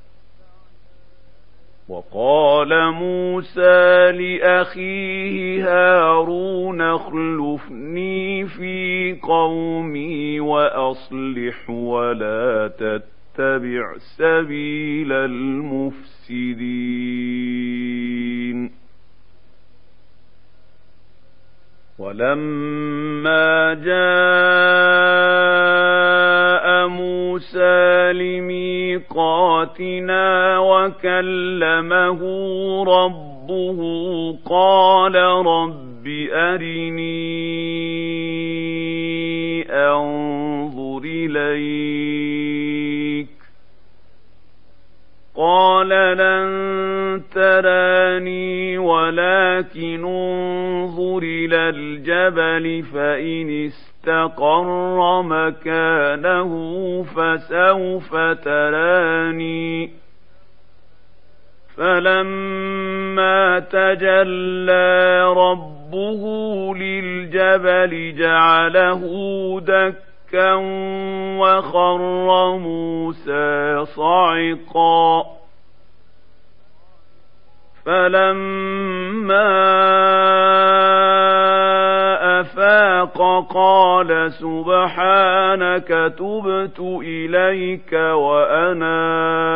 وَقَالَ مُوسَىٰ لِأَخِيهِ هَارُونَ اخْلُفْنِي فِي قَوْمِي وَأَصْلِحْ وَلَا تَتَّبِعْ سَبِيلَ الْمُفْسِدِينَ وَلَمَّا جَاءَ مُوسَىٰ لِمِيقَاتِنَا وَكَلَّمَهُ رَبُّهُ قَالَ رَبِّ أَرِنِي أَنظُرْ إِلَيْكَ قَالَ لَن تَرَانِي وَلَكِنِ انظُرْ إِلَى الْجَبَلِ فَإِنِ اسْتَقَرَّ مَكَانَهُ فَسَوْفَ تَرَانِي فَلَمَّا تَجَلَّىٰ رَبُّهُ لِلْجَبَلِ جَعَلَهُ دَكًّا وَخَرَّ مُوسَىٰ صَعِقًا فَلَمَّا أَفَاقَ قَالَ سُبْحَانَكَ تُبْتُ إِلَيْكَ وَأَنَا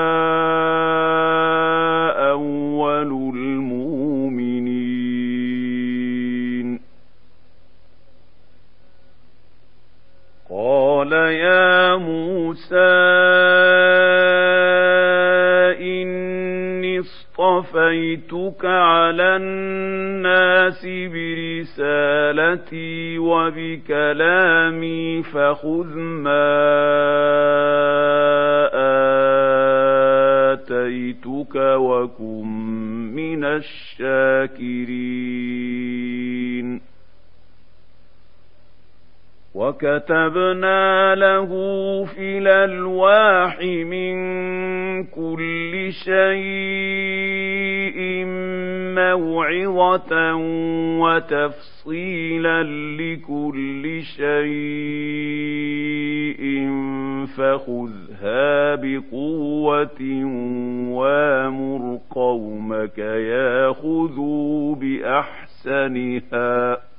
أَوَّلُ الْمُؤْمِنِينَ قَالَ يَا مُوسَىٰ إِنِّي اصْطَفَيْتُكَ عَلَى النَّاسِ بِرِسَالَتِي وَبِكَلَامِي فَخُذْ مَا آتَيْتُكَ وَكُن مِّنَ الشَّاكِرِينَ وَكَتَبْنَا لَهُ فِي الْأَلْوَاحِ مِن كُلِّ شَيْءٍ مَّوْعِظَةً وَتَفْصِيلًا لِّكُلِّ شَيْءٍ فَخُذْهَا بِقُوَّةٍ وَأْمُرْ قَوْمَكَ يَأْخُذُوا بِأَحْسَنِهَا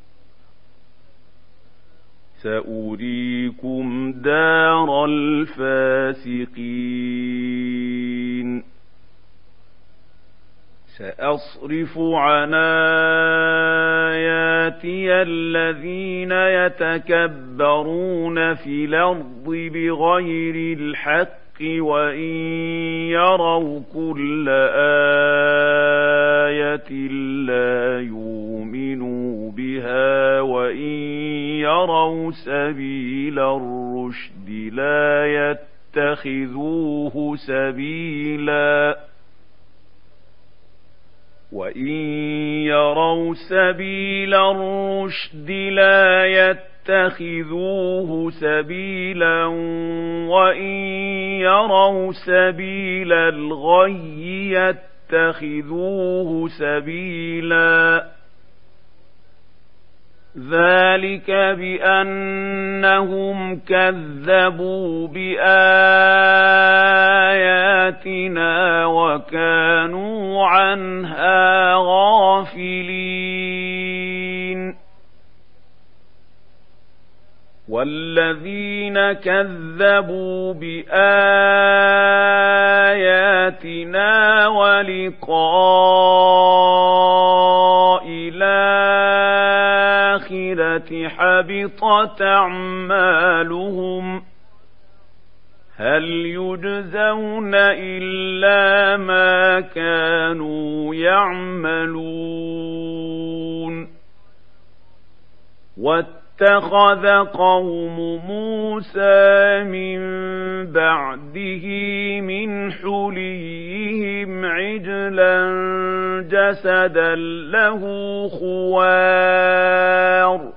سَأُرِيكُمْ دَارَ الْفَاسِقِينَ سَأَصْرِفُ عَنْ آيَاتِيَ الَّذِينَ يَتَكَبَّرُونَ فِي الْأَرْضِ بِغَيْرِ الْحَقِّ وَإِن يَرَوْا كُلَّ آيَةٍ لَّا يُؤْمِنُوا بِهَا وَإِن يَرَوْا سَبِيلَ الرُّشْدِ لَا يَتَّخِذُوهُ سَبِيلًا وَإِن يروا سبيل الرشد لا يتخذوه سبيلا وإن يروا سبيل الغي يتخذوه سبيلا ذلك بأنهم كذبوا بآياتنا وكانوا عنها غافلين والذين كذبوا بآياتنا ولقاء الآخرة حبطت أعمالهم هل يجزون إلا ما كانوا يعملون واتخذ قوم موسى من بعده من حليهم عجلا جسدا له خوار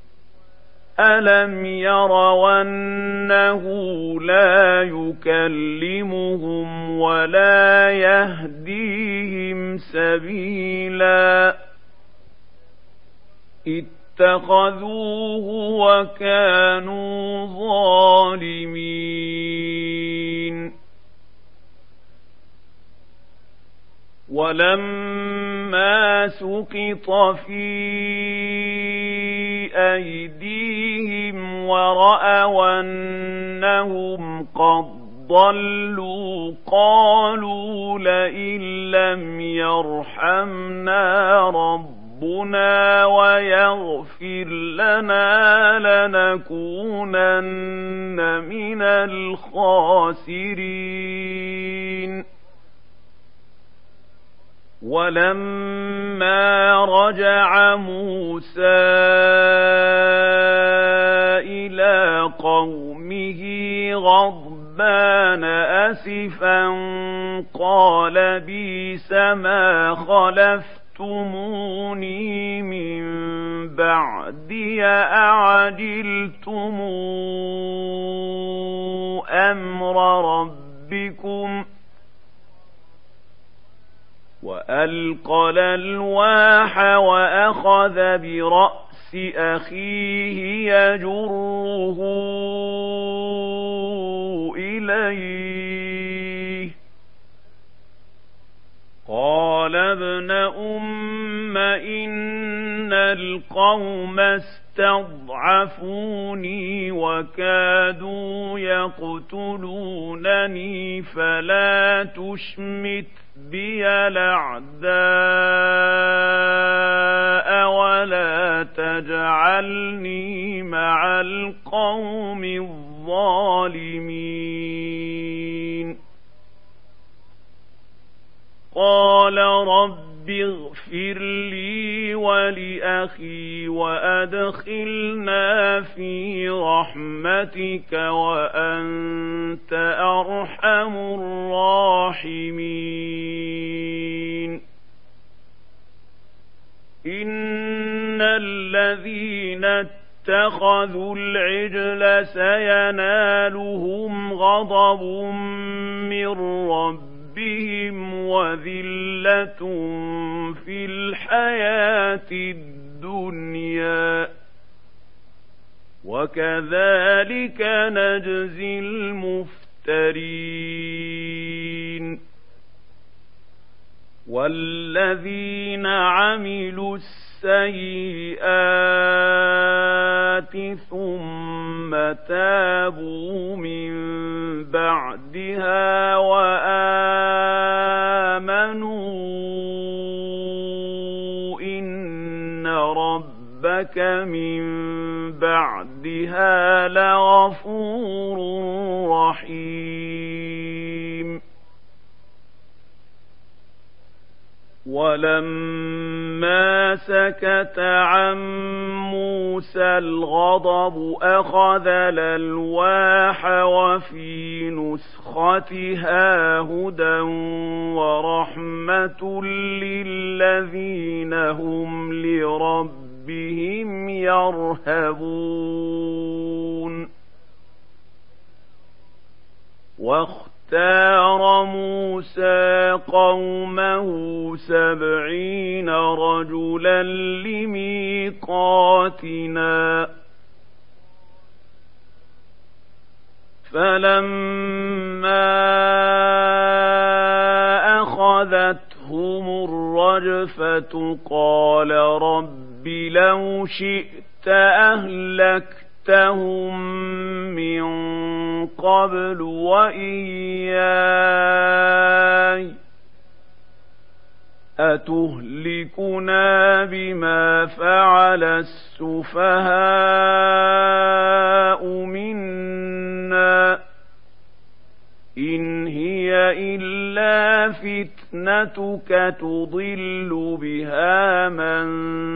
ألم يروا أنه لا يكلمهم ولا يهديهم سبيلا اتخذوه وكانوا ظالمين ولما سقط في أيديهم ورأوا أنهم قد ضلوا قالوا لئن لم يرحمنا ربنا ويغفر لنا لنكونن من الخاسرين ولما رجع موسى إلى قومه غضبان أسفا قال بئس ما خلفتموني من بعدي أعجلتم أمر ربكم وألقى الألواح وأخذ برأس أخيه يجره إليه قال ابن أم إن القوم استضعفوني وكادوا يقتلونني فلا تشمت بي الأعداء ولا تجعلني مع القوم الظالمين قال رب اغفر لي ولأخي وأدخلنا في رحمتك وأنت أرحم الراحمين إن الذين اتخذوا العجل سينالهم غضب من ربهم بهم وذلة في الحياة الدنيا وكذلك نجزي المفترين والذين عملوا السيئات ثم تابوا من بعدها وآمنوا إن ربك من بعدها لغفور رحيم ولما فلما سكت عن موسى الغضب أخذ الألواح وفي نسختها هدى ورحمة للذين هم لربهم يرهبون. واختار موسى قومه سبعين رجلا لميقاتنا فلما أخذتهم الرجفة قال رب لو شئت أهلكتهم من قبل وإياي أتهلكنا بما فعل السفهاء منا إن هي إلا فتنتك تضل بها من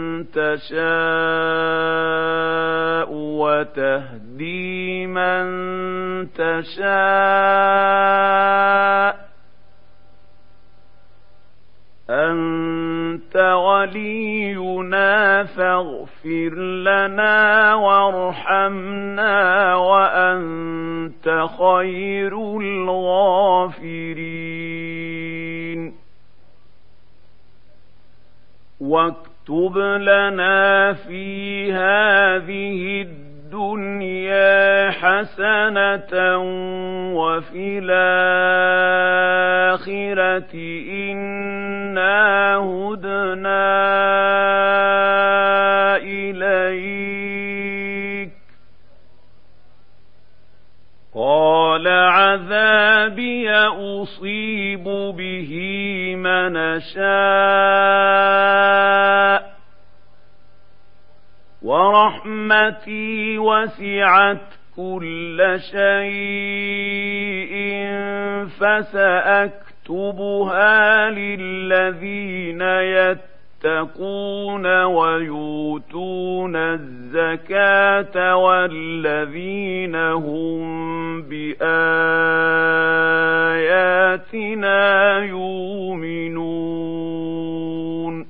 تشاء وتهدي من تشاء أنت ولينا فاغفر لنا وارحمنا وأنت خير الغافرين. واكتب لنا في هذه الدنيا حسنة وفي الآخرة إنا هدنا إليك. قال عذابي أصيب به من شاء ورحمتي وسعت كل شيء فسأكتبها للذين يتقون ويؤتون الزكاة والذين هم بآياتنا يؤمنون.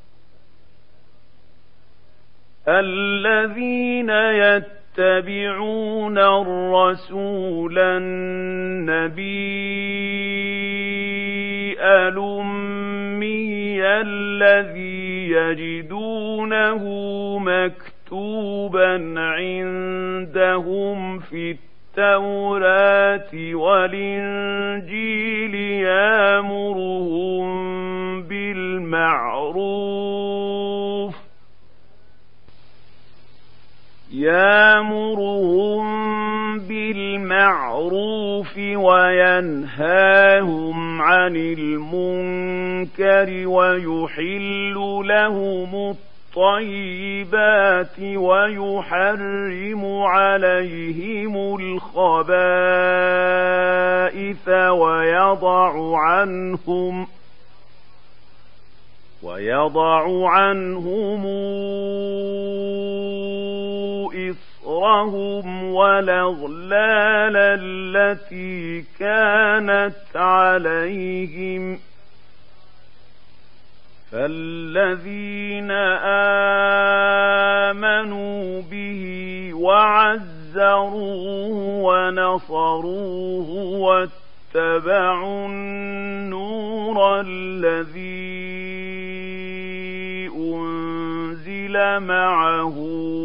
الذين يتبعون الرسول النبي الأمي الذي يجدونه مكتوبا عندهم في التوراة والإنجيل يأمرهم بالمعروف يأمرهم بالمعروف وينهاهم عن المنكر ويحل لهم الطيبات ويحرم عليهم الخبائث ويضع عنهم ويضع عنهم إصرهم والأغلال التي كانت عليهم. فالذين آمنوا به وعزروه ونصروه واتبعوا النور الذي أنزل معه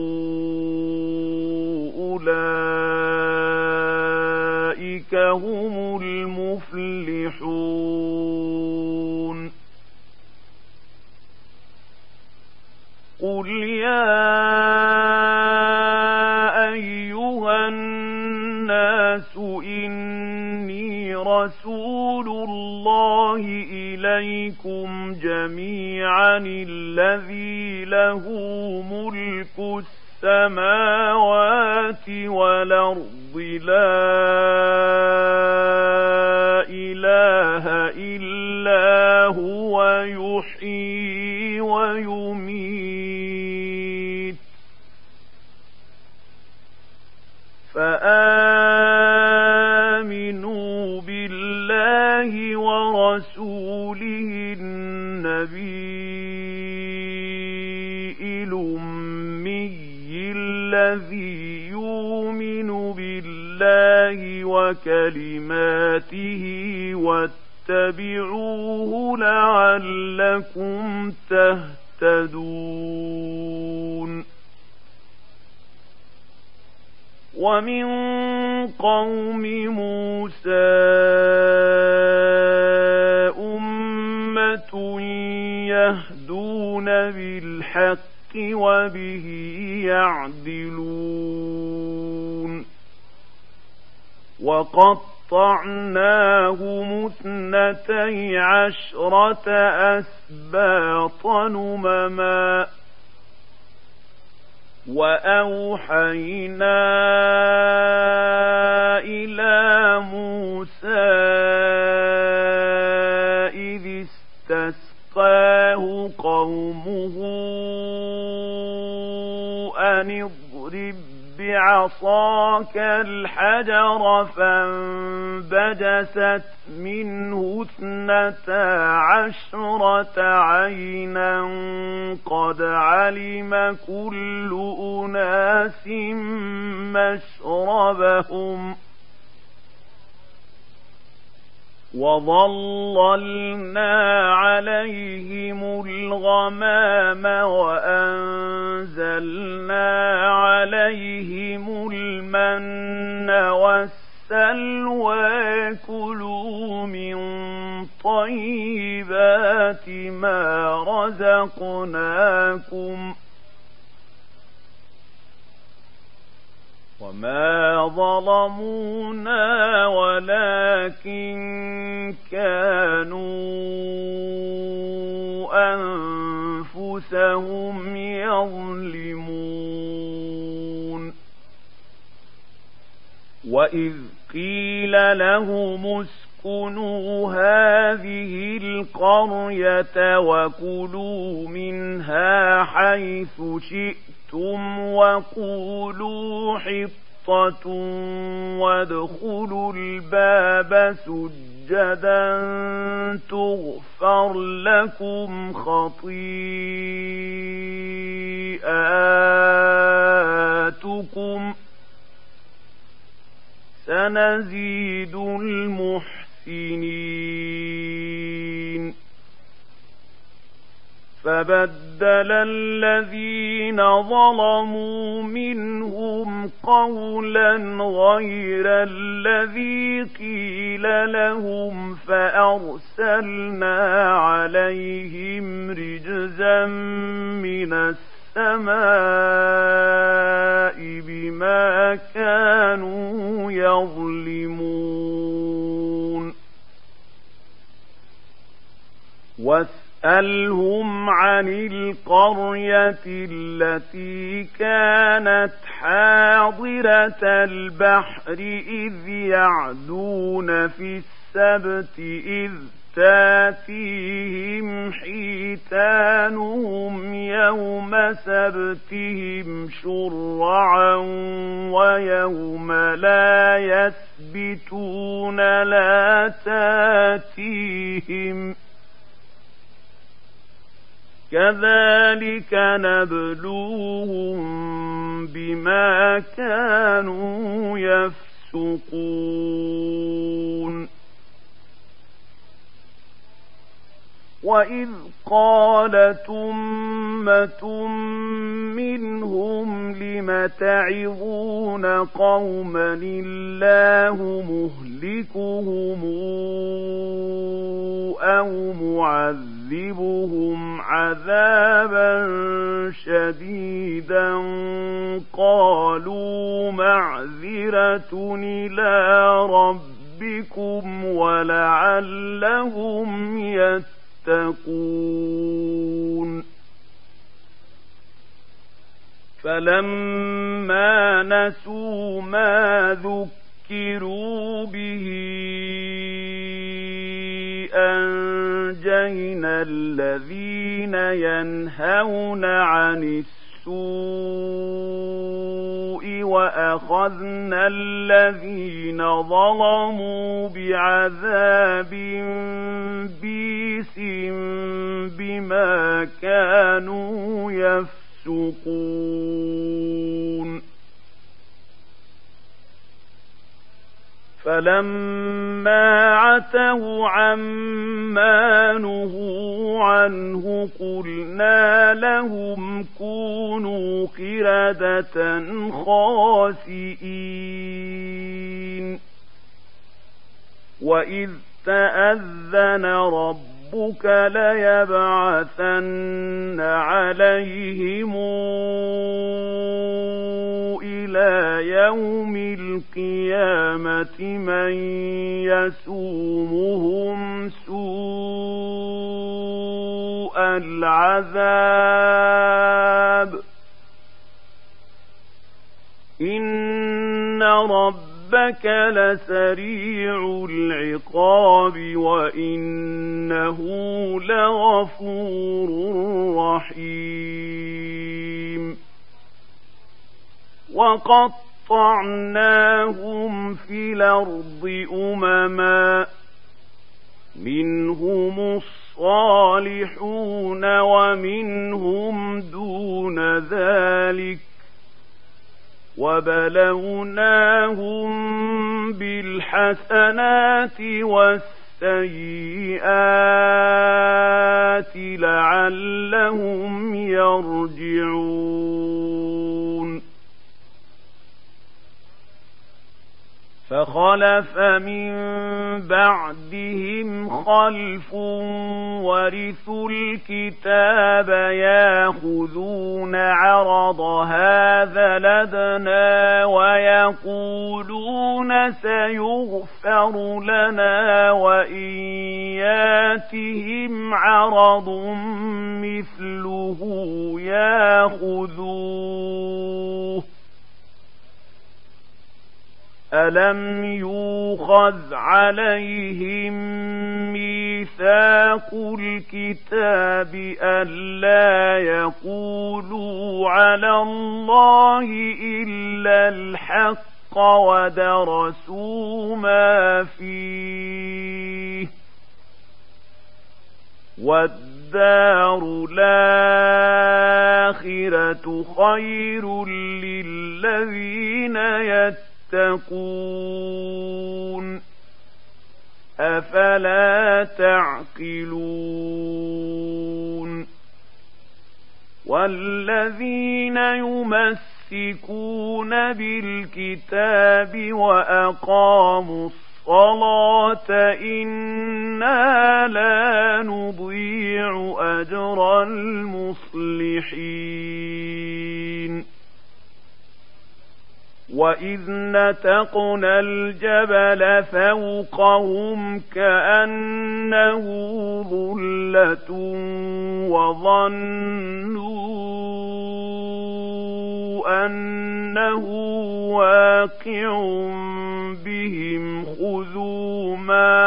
أولئك هم المفلحون. قل يا أيها الناس إني رسول الله إليكم جميعا الذي له ملك السماوات والأرض لا إله إلا هو يحيي ويميت بالله ورسوله النبي الأمي الذي يؤمن بالله وكلماته واتبعوه لعلكم تهتدون ومن قوم موسى أمة يهدون بالحق وبه يعدلون وقطعناهم اثنتي عشرة أسباطا أمما وأوحينا إلى موسى إذ استسقاه قومه أن اضرب بعصاك الحجر فانبجست منه اثنتا عشرة عينا قد علم كل أناس مشربهم وظللنا عليهم الغمام وأنزلنا عليهم المن والسلوى كلوا من طيبات ما رزقناكم وما ظلمونا ولكن كانوا أنفسهم يظلمون وإذ قيل لهم اسكنوا هذه القرية وكلوا منها حيث شئتم وقولوا حطة وادخلوا الباب سجدا تغفر لكم خطيئاتكم سنزيد المحسنين فبدل الذين ظلموا منهم قولا غير الذي قيل لهم فأرسلنا عليهم رجزا من السماء بما كانوا يظلمون واسألهم عن القرية التي كانت حاضرة البحر إذ يعدون في السبت إذ تاتيهم حيتانهم يوم سبتهم شرعا ويوم لا يسبتون لا تاتيهم كذلك نبلوهم بما كانوا يفسقون وإذ قالت أمة منهم لم تعظون قوما الله مهلكهم أو معذبهم عذابا شديدا قالوا معذرة إلى ربكم ولعلهم يتقون فلما نسوا ما ذكروا به أنجينا الذين ينهون عن السوء وأخذنا الذين ظلموا بعذاب بئيس بما كانوا يفسقون فلما عتوا عما نهوا عنه قلنا لهم كونوا قردة خاسئين وإذ تأذن ربك ليبعثن عليهم إلى يوم القيامة من يسومهم سوء العذاب إن ربك لسريع العقاب وإنه لغفور رحيم وقطعناهم في الأرض أمما منهم الصالحون ومنهم دون ذلك وبلوناهم بالحسنات والسيئات لعلهم يرجعون فخلف من بعدهم خلف ورثوا الكتاب ياخذون عرض هذا لدنا ويقولون سيغفر لنا وإن ياتهم عرض مثله ياخذوه ألم يؤخذ عليهم ميثاق الكتاب ألا يقولوا على الله إلا الحق ودرسوا ما فيه والدار الآخرة خير للذين يتقون تتقون أفلا تعقلون والذين يمسكون بالكتاب وأقاموا الصلاة إنا لا نضيع أجر المصلحين وإذ نتقنا الجبل فوقهم كأنه ظلة وظنوا أنه واقع بهم خذوا ما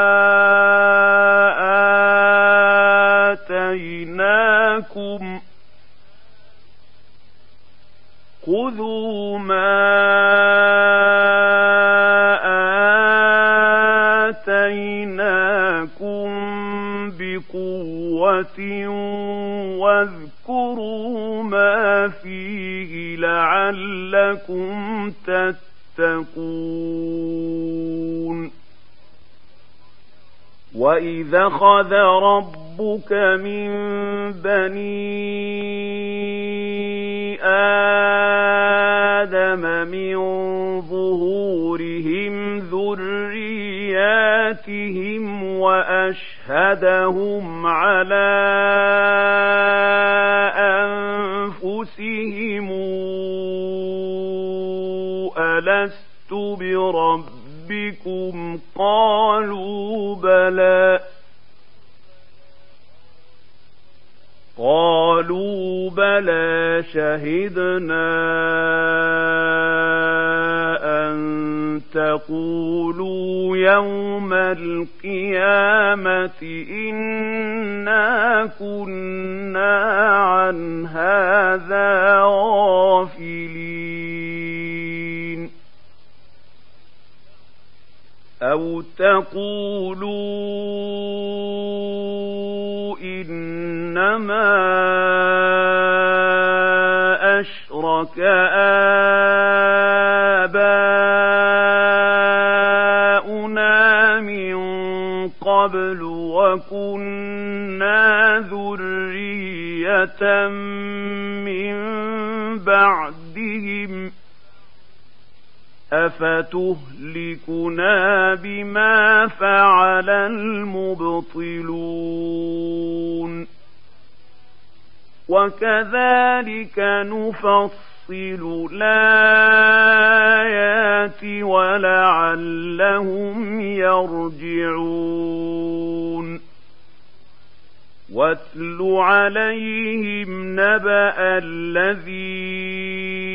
آتيناكم خذوا ما آتيناكم بقوة واذكروا ما فيه لعلكم تتقون وإذا أخذ ربك من بني آدم من ظهورهم ذرياتهم وأشهدهم على أنفسهم ألست بربكم قالوا بلى قالوا بلى شهدنا أن تقولوا يوم القيامة إنا كنا عن هذا غافلين أَوْ تَقُولُوا إِنَّمَا أَشْرَكَ آبَاؤُنَا مِن قَبْلُ وَكُنَّا ذُرِّيَّةً مِّن بَعْدِهِمْ أَفَتُهْلِكُنَا بِمَا فَعَلَ الْمُبْطِلُونَ وَكَذَلِكَ نُفَصِّلُ الْآيَاتِ وَلَعَلَّهُمْ يَرْجِعُونَ وَاتْلُ عَلَيْهِمْ نَبَأَ الَّذِي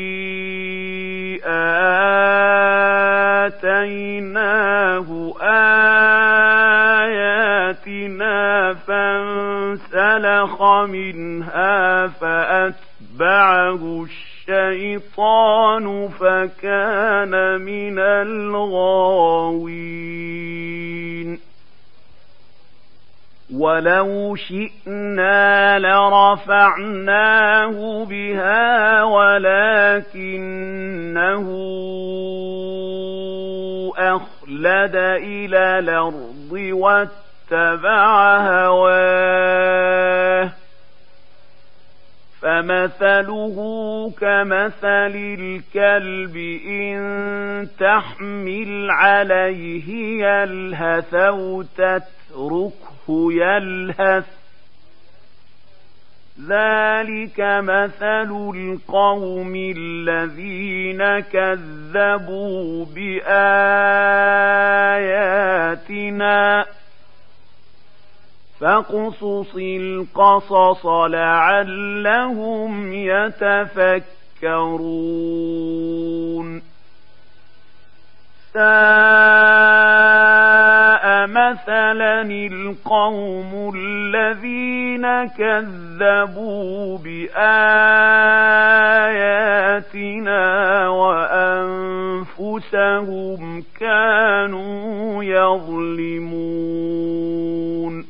آتَيْنَاهُ آيَاتِنَا فَانسَلَخَ مِنْهَا فَأَتْبَعَهُ الشَّيْطَانُ فَكَانَ مِنَ الْغَاوِينَ وَلَوْ شِئْنَا لَرَفَعْنَاهُ بِهَا وَلَكِنَّهُ أَخْلَدَ إِلَى الْأَرْضِ وَاتَّبَعَ هَوَاهُ فَمَثَلُهُ كَمَثَلِ الْكَلْبِ إِن تَحْمِلْ عَلَيْهِ يَلْهَثْ أَوْ تَتْرُكْهُ يلهث ذلك مثل القوم الذين كذبوا بآياتنا فاقصص القصص لعلهم يتفكرون ساء مثلا القوم الذين كذبوا بآياتنا وأنفسهم كانوا يظلمون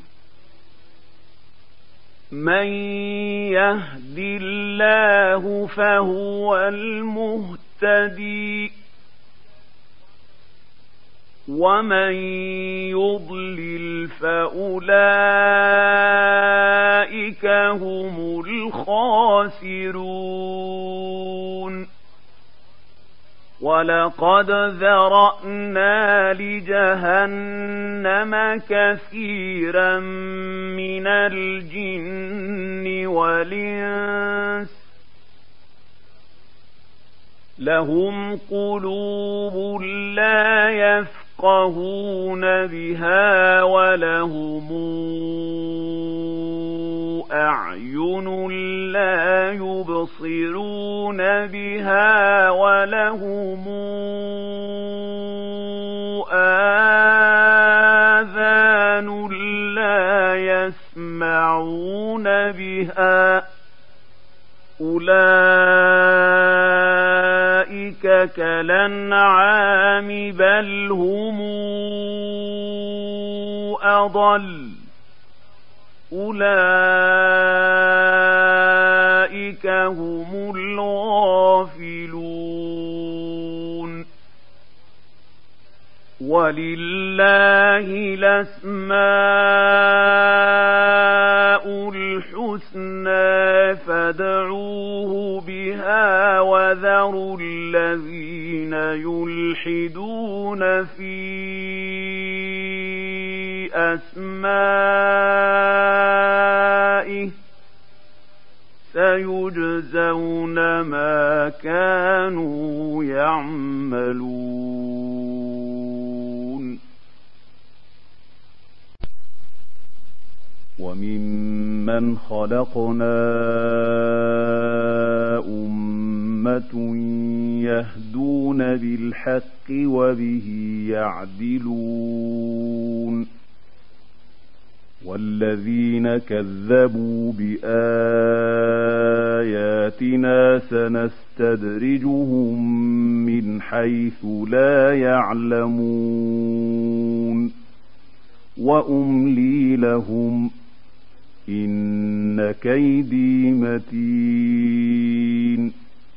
من يهد الله فهو المهتدي ومن يضلل فأولئك هم الخاسرون ولقد ذرأنا لجهنم كثيرا من الجن والإنس لهم قلوب لا يفقهون بها ولهم أعين لا يبصرون بها ولهم آذان لا يسمعون بها أولئك كالأنعام بل هم أضل أولئك هم الغافلون ولله الأسماء الحسنى فادعوه بها وذروا الذين يلحدون في أسمائه سيجزون ما كانوا يعملون وممن خلقنا أمة يهدون بالحق وبه يعدلون والذين كذبوا بآياتنا آياتنا سنستدرجهم من حيث لا يعلمون وأملي لهم إن كيدي متين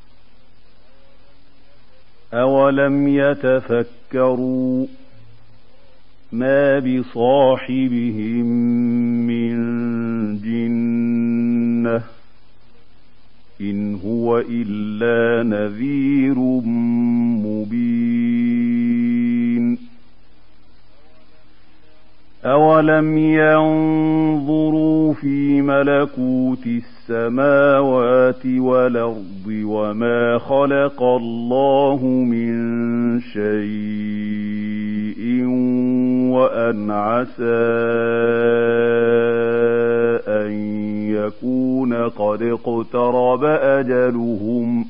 أولم يتفكروا ما بصاحبهم من جنة إن هو إلا نذير مبين أولم ينظروا في ملكوت السماوات والأرض وما خلق الله من شيء وأن عسى أن يكون قد اقترب أجلهم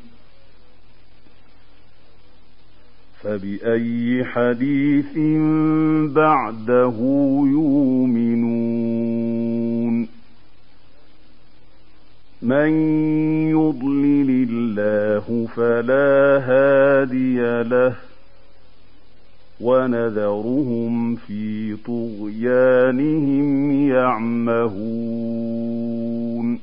فبأي حديث بعده يؤمنون من يضلل الله فلا هادي له ونذرهم في طغيانهم يعمهون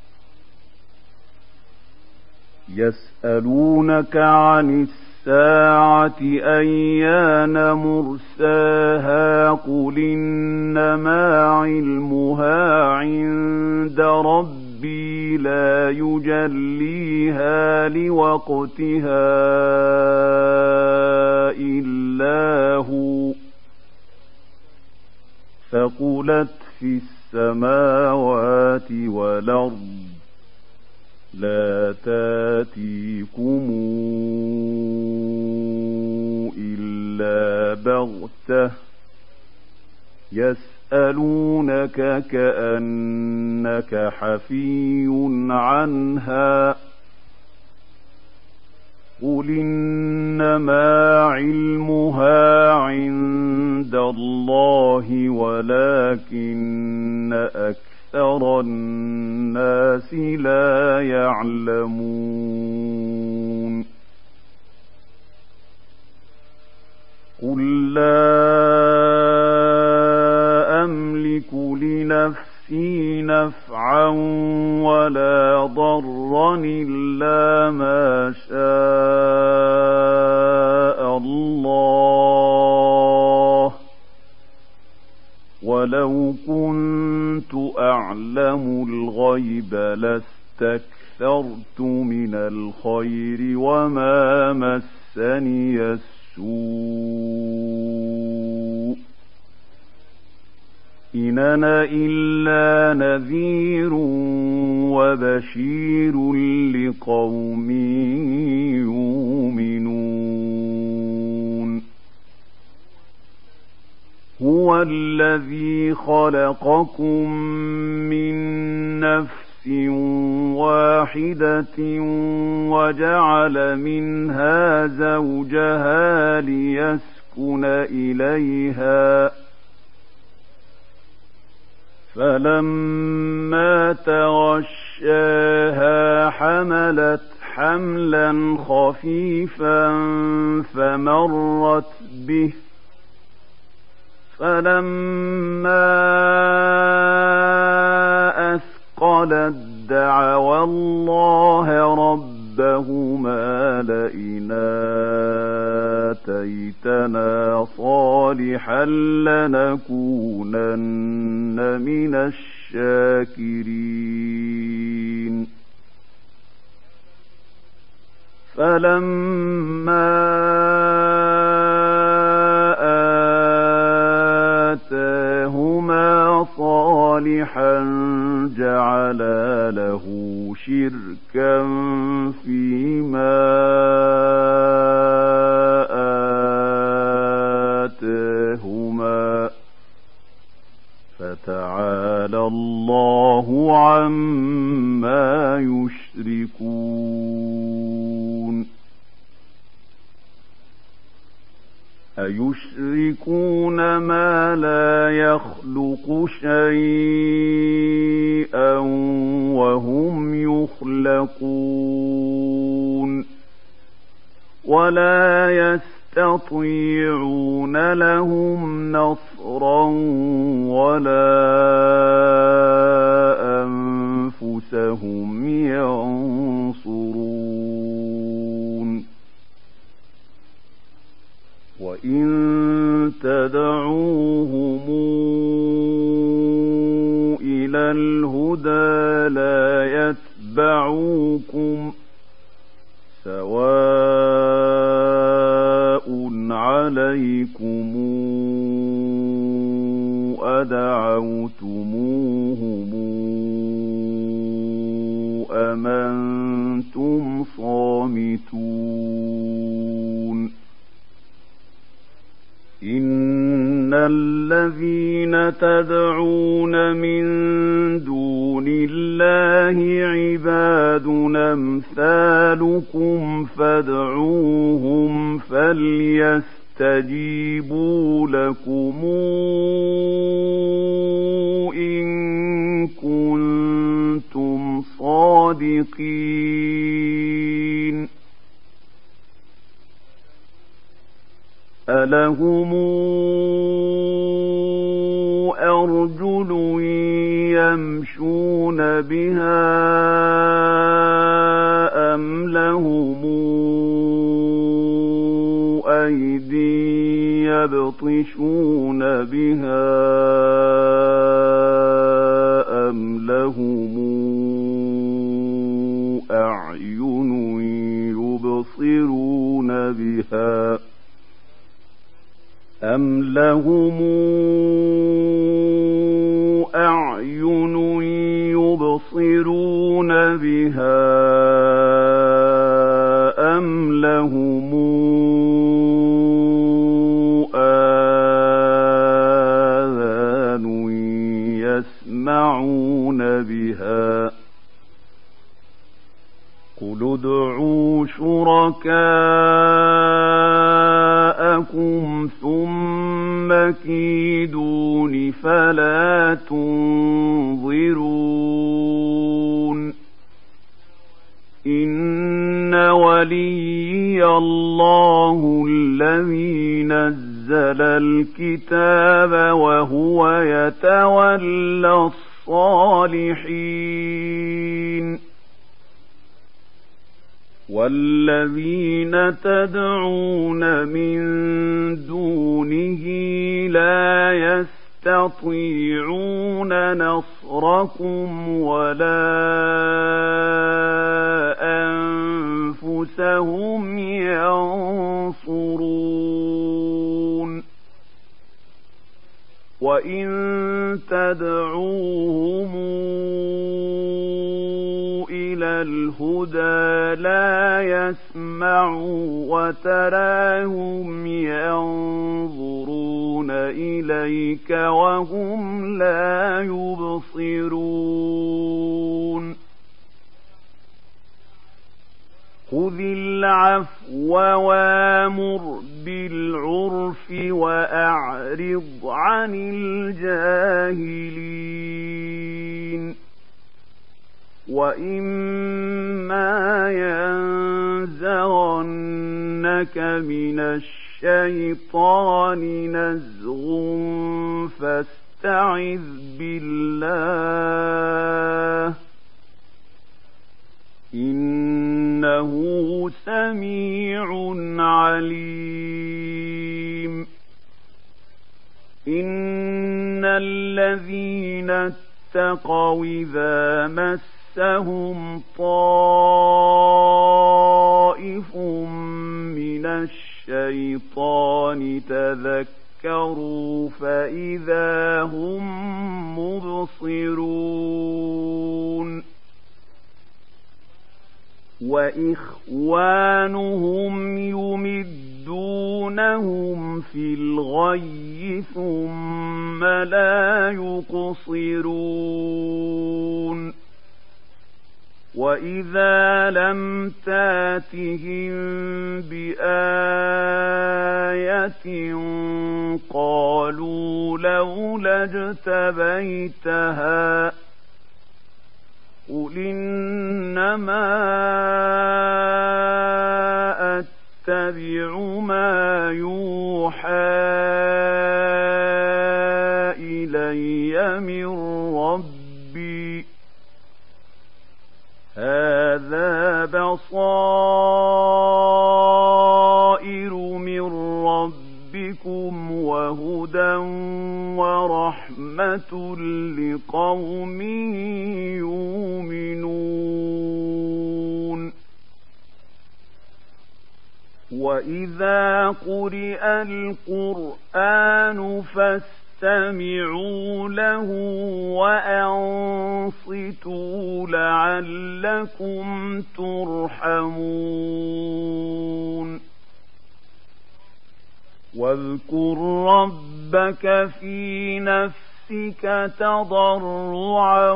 يسألونك عن الساعة أيان مرساها قل إنما علمها عند ربي لا يجليها لوقتها إلا هو ثقلت في السماوات والأرض لا تاتيكم إلا بغتة يسألونك كأنك حفي عنها قل إنما علمها عند الله ولكن أكثر الناس لا يعلمون قل لا أملك لنفسي نفعا ولا ضرا إلا ما شاء الله ولو كنت أعلم الغيب لاستكثرت من الخير وما مسني السوء إن أنا إلا نذير وبشير لقوم يؤمنون هو الذي خلقكم من نفس واحدة وجعل منها زوجها ليسكن إليها فلما تغشاها حملت حملا خفيفا فمرت به فلما أثقلت دعوا الله ربهما لئن آتيتنا صالحا لنكونن من الشاكرين فلما آتاهما صالحا جعلا له شركا فيما آتاهما فتعالى الله عما يشركون أيشركون ما لا يخلق شيئا وهم يخلقون يخلقون ولا يستطيعون لهم نصرا ولا أنفسهم ينصرون وإن تدعوهم إلى الهدى لا يتبعوكم سواء عليكم أدعوتموهم أم أنتم صامتون إن الذين تدعون من دون الله عباد أمثالكم فادعوهم فليستجيبوا لكم إن كنتم صادقين ألهم أرجل يمشون بها أم لهم أيدي يبطشون بها أم لهم أعين يبصرون بها أم لهم أعين يبصرون بها أم لهم آذان يسمعون بها قل ادعوا شركاءكم ثم كيدون فلا تنظرون إن وليي الله الذي نزل الكتاب وهو يتولى الصالحين والذين تدعون من دونه لا يستطيعون نصركم ولا أنفسهم ينصرون وإن تدعوهم إلى الهدى لا يسمعوا وتراهم ينظرون إليك وهم لا يبصرون خذ العفو وامر بالعرف وأعرض عن الجاهلين وإما ينزغنك من الشيطان نزغ فاستعذ بالله إنه سميع عليم إن الذين اتقوا إذا مسهم طائف من الشيطان تذكروا فإذا هم مبصرون وإخوانهم يمدونهم في الغي ثم لا يقصرون وإذا لم تاتهم بآية قالوا لولا اجتبيتها قُلْ إِنَّمَا أَتَّبِعُ مَا يُوحَىٰ إِلَيَّ مِن رَّبِّي هَٰذَا بَصَائِرُ مِن رَّبِّكُمْ وَهُدًى وَرَحْمَةٌ لِّقَوْمٍ يُؤْمِنُونَ وَإِذَا قُرِئَ الْقُرْآنُ فَاسْتَمِعُوا لَهُ وَأَنصِتُوا لَعَلَّكُمْ تُرْحَمُونَ وَاذْكُر رَّبَّكَ فِي نَفْسِكَ تَضَرُّعًا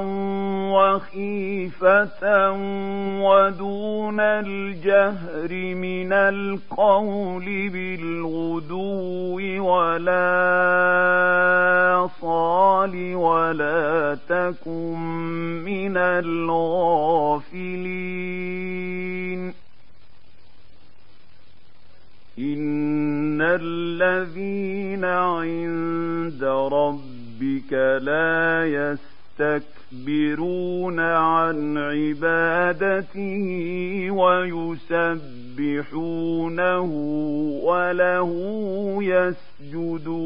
وَخِيفَةً وَدُونَ الْجَهْرِ مِنَ الْقَوْلِ بِالْغُدُوِّ وَالْآصَالِ وَلَا تَكُن مِّنَ الْغَافِلِينَ إِنَّ الَّذِينَ عِندَ رَبِّكَ لَا يَسْتَكْبِرُونَ عَنْ عِبَادَتِهِ وَيُسَبِّحُونَهُ وَلَهُ يَسْجُدُونَ